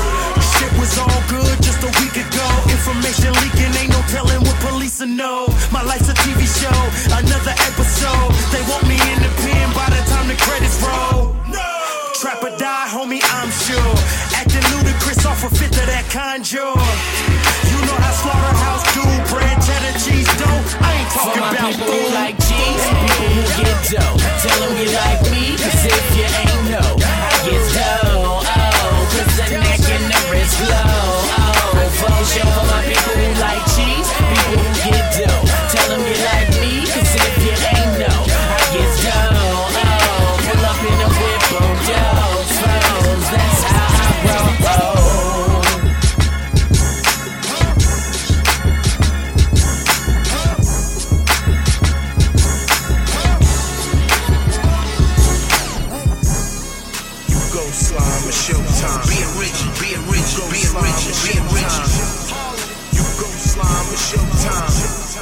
Shit was all good just a week ago. Information leaking, ain't no telling what police will know. My life's a T V show, another episode. They want me in the pen by the time the credits roll. No! Trap or die, homie, I'm sure. Acting ludicrous off a fifth of that conjure. You know how Slaughterhouse do, bread, cheddar, cheese, dough. I ain't talking For my about people food. who like cheese, people who get dough. Tell them you like me, cause if you ain't know, I get dough. Oh, cause the neck and the wrist glow. Oh, full show for my people who like cheese, people who get dough. Tell them you like me, cause if you ain't know, I get dough. Oh, pull up in a whip on dough. Flows, that's how I roll. Slime, it's your time. Be a rich, be a rich, be a rich, be a rich. You go slime, it's your time.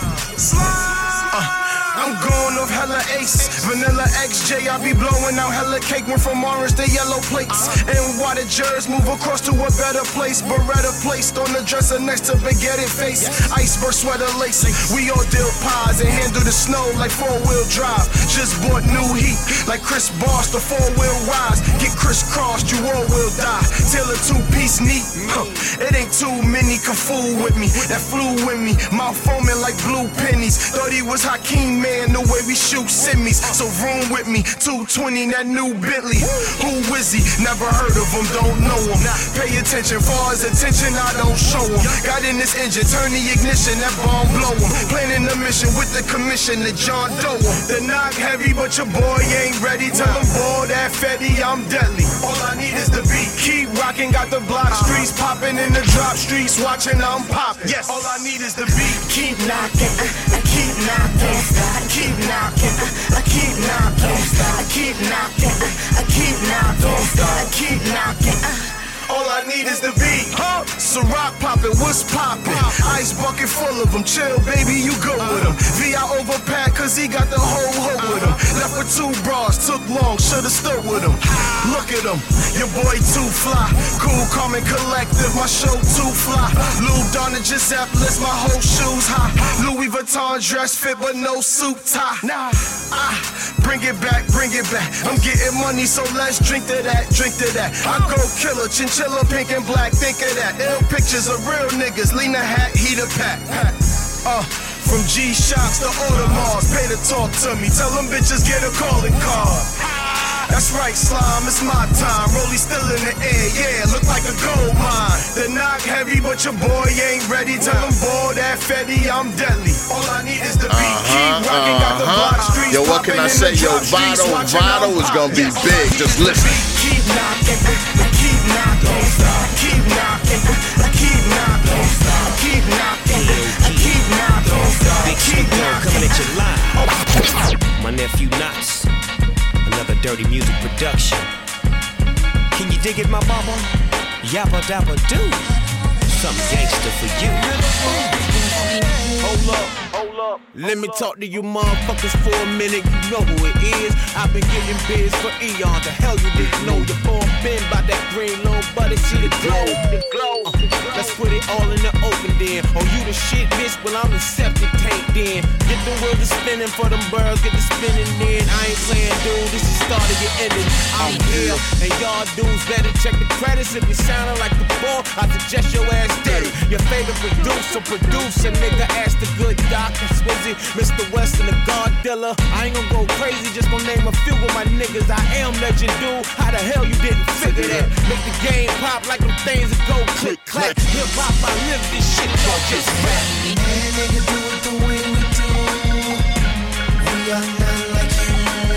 Slime. Uh, I'm going off hella ace, vanilla X J. I be blowing out hella cake. Went from orange to yellow plates. And why the jurors move across to a better place? Beretta placed on the dresser next to baguette face. Iceberg sweater lace. We all deal pies and handle the snow like four-wheel drive. Just bought new heat like Chris Bosh, the four-wheel rise. Get crisscrossed, you all will die. Till a two-piece neat. Huh. It ain't too many can fool with me. That flew with me, mouth foaming like blue pennies. Thought he was Hakeem, man, the way we shoot simmies. So room with me, two twenty, that new Bentley. Who is he? Never heard of him, don't know him. Pay attention, far as attention, I don't show him. Got in this engine, turn the ignition, that bomb blow him. Planning the mission with the commission to John Doe. The knock heavy, but your boy ain't ready. Tell him, boy, that Fetty, I'm deadly. All I need is the beat. Keep rocking, got the block streets popping in the drop streets, watching I'm popping. Yes, all I need is the beat. Keep knocking, I keep knocking, I keep knocking, I keep knocking, I keep knocking, I keep knocking, I keep knocking. All I need is the beat. Huh? Ciroc poppin', what's poppin'? Ice bucket full of them. Chill, baby, you go with him. V I overpack, cause he got the whole hoe with him. Left with two bras, took long, should've stood with him. Look at him, your boy too fly. Cool, calm, and collective, my show too fly. Lou Donna, Giuseppe, my whole shoes high. Louis Vuitton dress fit, but no suit tie. Nah, ah, bring it back, bring it back. I'm getting money, so let's drink to that, drink to that. I go killer, chinchilla, pink and black, think of that. Ill pictures of real niggas, lean a hat, heat a pack. Uh, from G-Shocks to Audemars, pay to talk to me. Tell them bitches get a calling card. That's right, slime, it's my time. Rollie still in the air, yeah, look like a gold mine. The knock heavy, but your boy ain't ready. Tell him, boy, that Fetty, I'm deadly. All I need is the beat. Uh-huh, Keep rocking, got the block streets. Yo, what can I say? Yo, Vado, Vado is gonna be big. Just listen. Keep knocking, I keep knocking, I keep knocking, I keep knocking, I keep knocking, I keep knocking, I keep knocking. Coming at your line. My nephew Knots. Another dirty music production. Can you dig it, my mama? Yappa dabba do. something gangster for you. Hold up, hold up. Let me talk to you motherfuckers for a minute. You know who it is. I've been getting biz for eons. The hell you didn't know. Your boy been by that green little buddy. See the glow. The glow. Uh, let's put it all in the open then. Oh, you the shit, bitch? Well, I'm the septic tank then. Get the wheel to spinning for them birds. Get the spinning in. I ain't playing, dude. This is start of your ending. I'm here. And y'all dudes better check the credits. If you sounding like the ball, I suggest your ass steady. Your favorite producer, producer, nigga, ask the good doctor, Swizzy, Mister West and the God Dilla. I ain't gonna go crazy, just gonna name a few of my niggas. I am legend, dude. How the hell you didn't figure that? Make the game pop like them things that go click, clack. Hip hop, I live this shit, y'all just rap. Yeah, nigga, do it the way we do. We are not like you.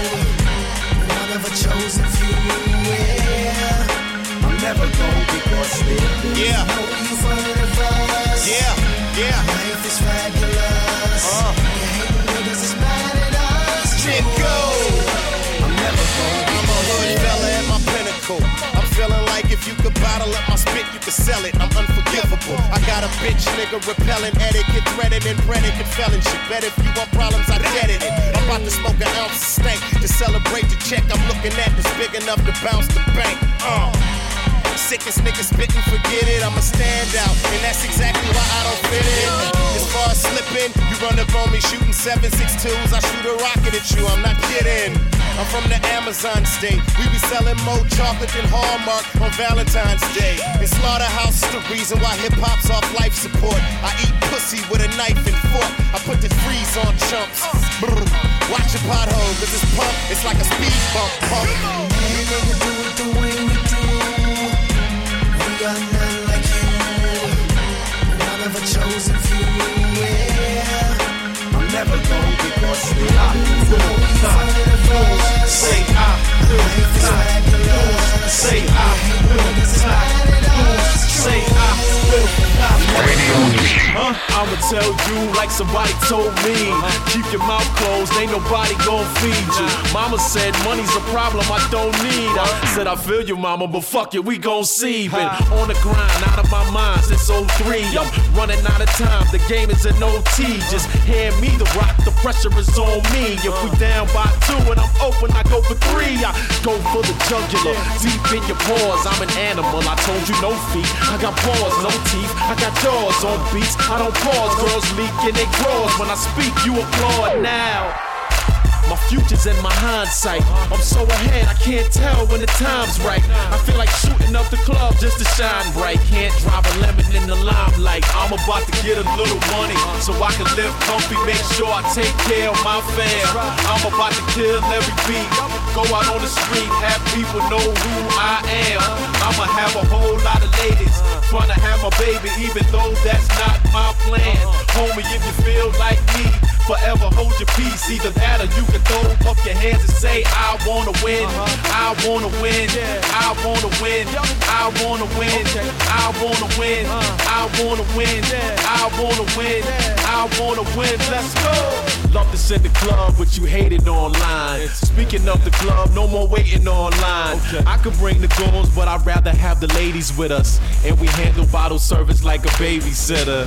One of a chosen few, yeah. I'm never gonna be busted. Yeah. Know you fun of us. Yeah, yeah. Life is fabulous. Uh. You hate the niggas is mad at us. Shit go. I'm never gonna be I'm a hood fella at my pinnacle. I'm feeling like if you could bottle up my spit, you could sell it. I'm unforgivable. I got a bitch nigga repelling etiquette, threaded and predicate felon shit. Bet if you want problems, I deaded it. I'm about to smoke an ounce of stank to celebrate the check I'm looking at that's big enough to bounce the bank. Uh. Sickest nigga spittin', forget it. I'm a standout, and that's exactly why I don't fit in. As far as slipping, you run up on me shooting seven six twos. I shoot a rocket at you, I'm not kidding. I'm from the Amazon state. We be selling more chocolate than Hallmark on Valentine's Day. And Slaughterhouse is the reason why hip hop's off life support. I eat pussy with a knife and fork. I put the freeze on chumps. Brr. Watch your pothole, cause it's pump. It's like a speed bump. Pump. Hey, nigga, do it the way we do. We are not like you. One of a chosen few, yeah. I'm never gonna be busted. I do not say I do not say I do not say I do not. Huh? I'ma tell you like somebody told me. Keep your mouth closed, ain't nobody gon' feed you. Mama said money's a problem I don't need. I said I feel you, mama, but fuck it, we gon' see. Been on the grind, out of my mind since oh three. I'm running out of time, the game is an O T. Just hand me the rock, the pressure is on me. If we down by two and I'm open, I go for three. I go for the jugular, deep in your paws. I'm an animal, I told you no feet. I got paws, no teeth, I got jaws on beats. I don't pause, girls leak in their drawers. When I speak, you applaud now. My future's in my hindsight. I'm so ahead, I can't tell when the time's right. I feel like shooting up the club just to shine bright. Can't drive a lemon in the limelight. I'm about to get a little money so I can live comfy. Make sure I take care of my fam. I'm about to kill every beat. Go out on the street, have people know who I am. I'ma have a whole lot of ladies trying to have my baby, even though that's not my plan. Homie, if you feel like me, forever hold your peace. Either that or you can throw up your hands and say, I wanna win, I wanna win, I wanna win, I wanna win, I wanna win, I wanna win, I wanna win, I wanna win, let's go. Love this in the club, but you hate it online. Speaking of the club, no more waiting online. I could bring the goons, but I'd rather have the ladies with us. And we handle bottle service like a babysitter.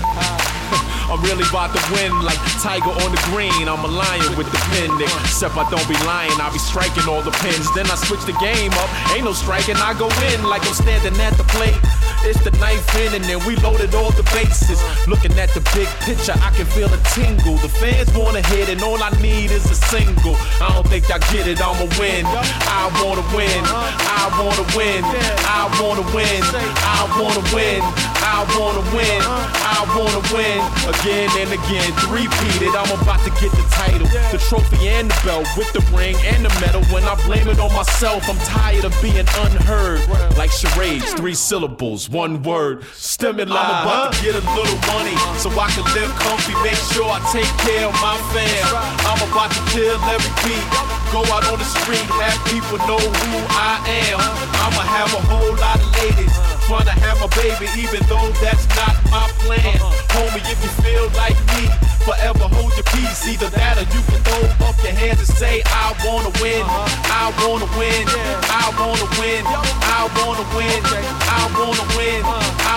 I'm really about to win like Tiger on the green. I'm a lion with the pen, nigga. Except I don't be lying, I be striking all the pins. Then I switch the game up, ain't no striking, I go in like I'm standing at the plate. It's the knife in and then we loaded all the bases. Looking at the big picture, I can feel a tingle. The fans wanna hit and all I need is a single. I don't think y'all get it, I'ma win. I wanna win, I wanna win, I wanna win, I wanna win, I wanna win, I wanna win. Again and again, three-peated, I'm about to get the title, the trophy and the belt, with the ring and the medal. When I blame it on myself, I'm tired of being unheard. Like charades, three syllables, one word, stimuli. I'm about to get a little money so I can live comfy, make sure I take care of my fam. I'm about to kill every beat, go out on the street, have people know who I am. I'ma have a whole lot of ladies trying to have my baby, even though that's not my plan. Homie, if you feel like me, forever hold your peace. Either that or you can throw up your hands and say, I wanna win, I wanna win, I wanna win, I wanna win, I wanna win, I wanna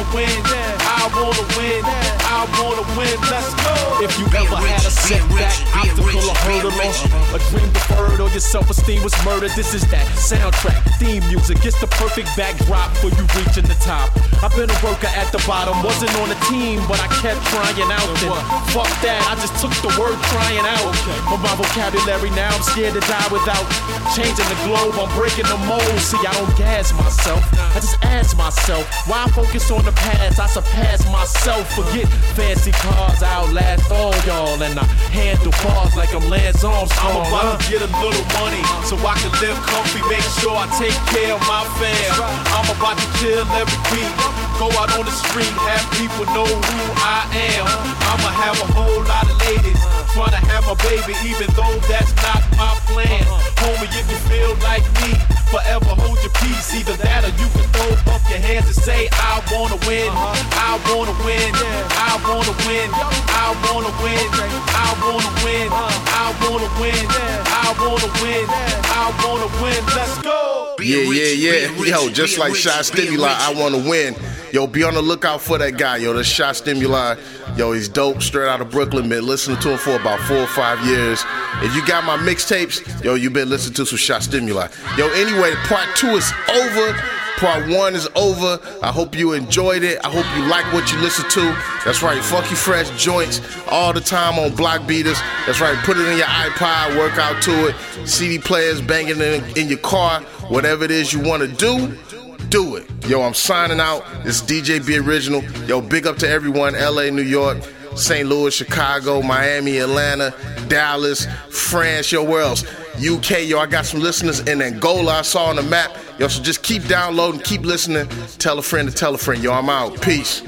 win, I wanna win, I wanna win, let's go. If you ever had a setback, obstacle or hurdle, a dream deferred or your self-esteem was murdered, this is that soundtrack, theme music. It's the perfect backdrop for you reaching the top. I've been a worker at the bottom, wasn't on a team, but I kept trying out. And fuck that, I just took the word trying out. From my vocabulary now, I'm scared to die without changing the globe. I'm breaking the mold. See, I don't gas myself, I just ask myself, why I focus on the past? I surpass myself. Forget fancy cars, I outlast all y'all, and I handle bars like I'm Lance Armstrong. I'm about to get a little money so I can live comfy, make sure I take care of my fam. I'm about to kill every beat, go out on the street, have people know who I am. I'ma have a whole lot of ladies trying to have my baby, even though that's not my plan. Homie, if you feel like me, forever hold your peace. Either that or you can throw up your hands and say, I wanna win, I wanna win, I wanna win, I wanna win, I wanna win, I wanna win, I wanna win, I wanna win, let's go. Yeah, yeah, yeah. Yo, just like Shot Stimuli, I wanna win. Yo, be on the lookout for that guy. Yo, that's Shot Stimuli. Yo, he's dope, straight out of Brooklyn. Been listening to him for about four or five years. If you got my mixtapes, yo, you been listening to some Shot Stimuli. Yo, anyway, part two is over. Part one is over. I hope you enjoyed it. I hope you like what you listened to. That's right, Funky Fresh joints all the time on Block Beaters. That's right, put it in your iPod, work out to it. C D players banging in, in your car. Whatever it is you want to do, do it. Yo, I'm signing out. This is D J B Original. Yo, big up to everyone. L A, New York, Saint Louis, Chicago, Miami, Atlanta, Dallas, France. Yo, where else? U K. Yo, I got some listeners in Angola I saw on the map. Yo, so just keep downloading, keep listening. Tell a friend to tell a friend. Yo, I'm out. Peace.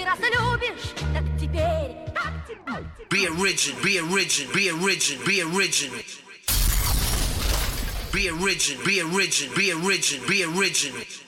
Be original, be original, be original, be original. Be original, be original, be original, be original.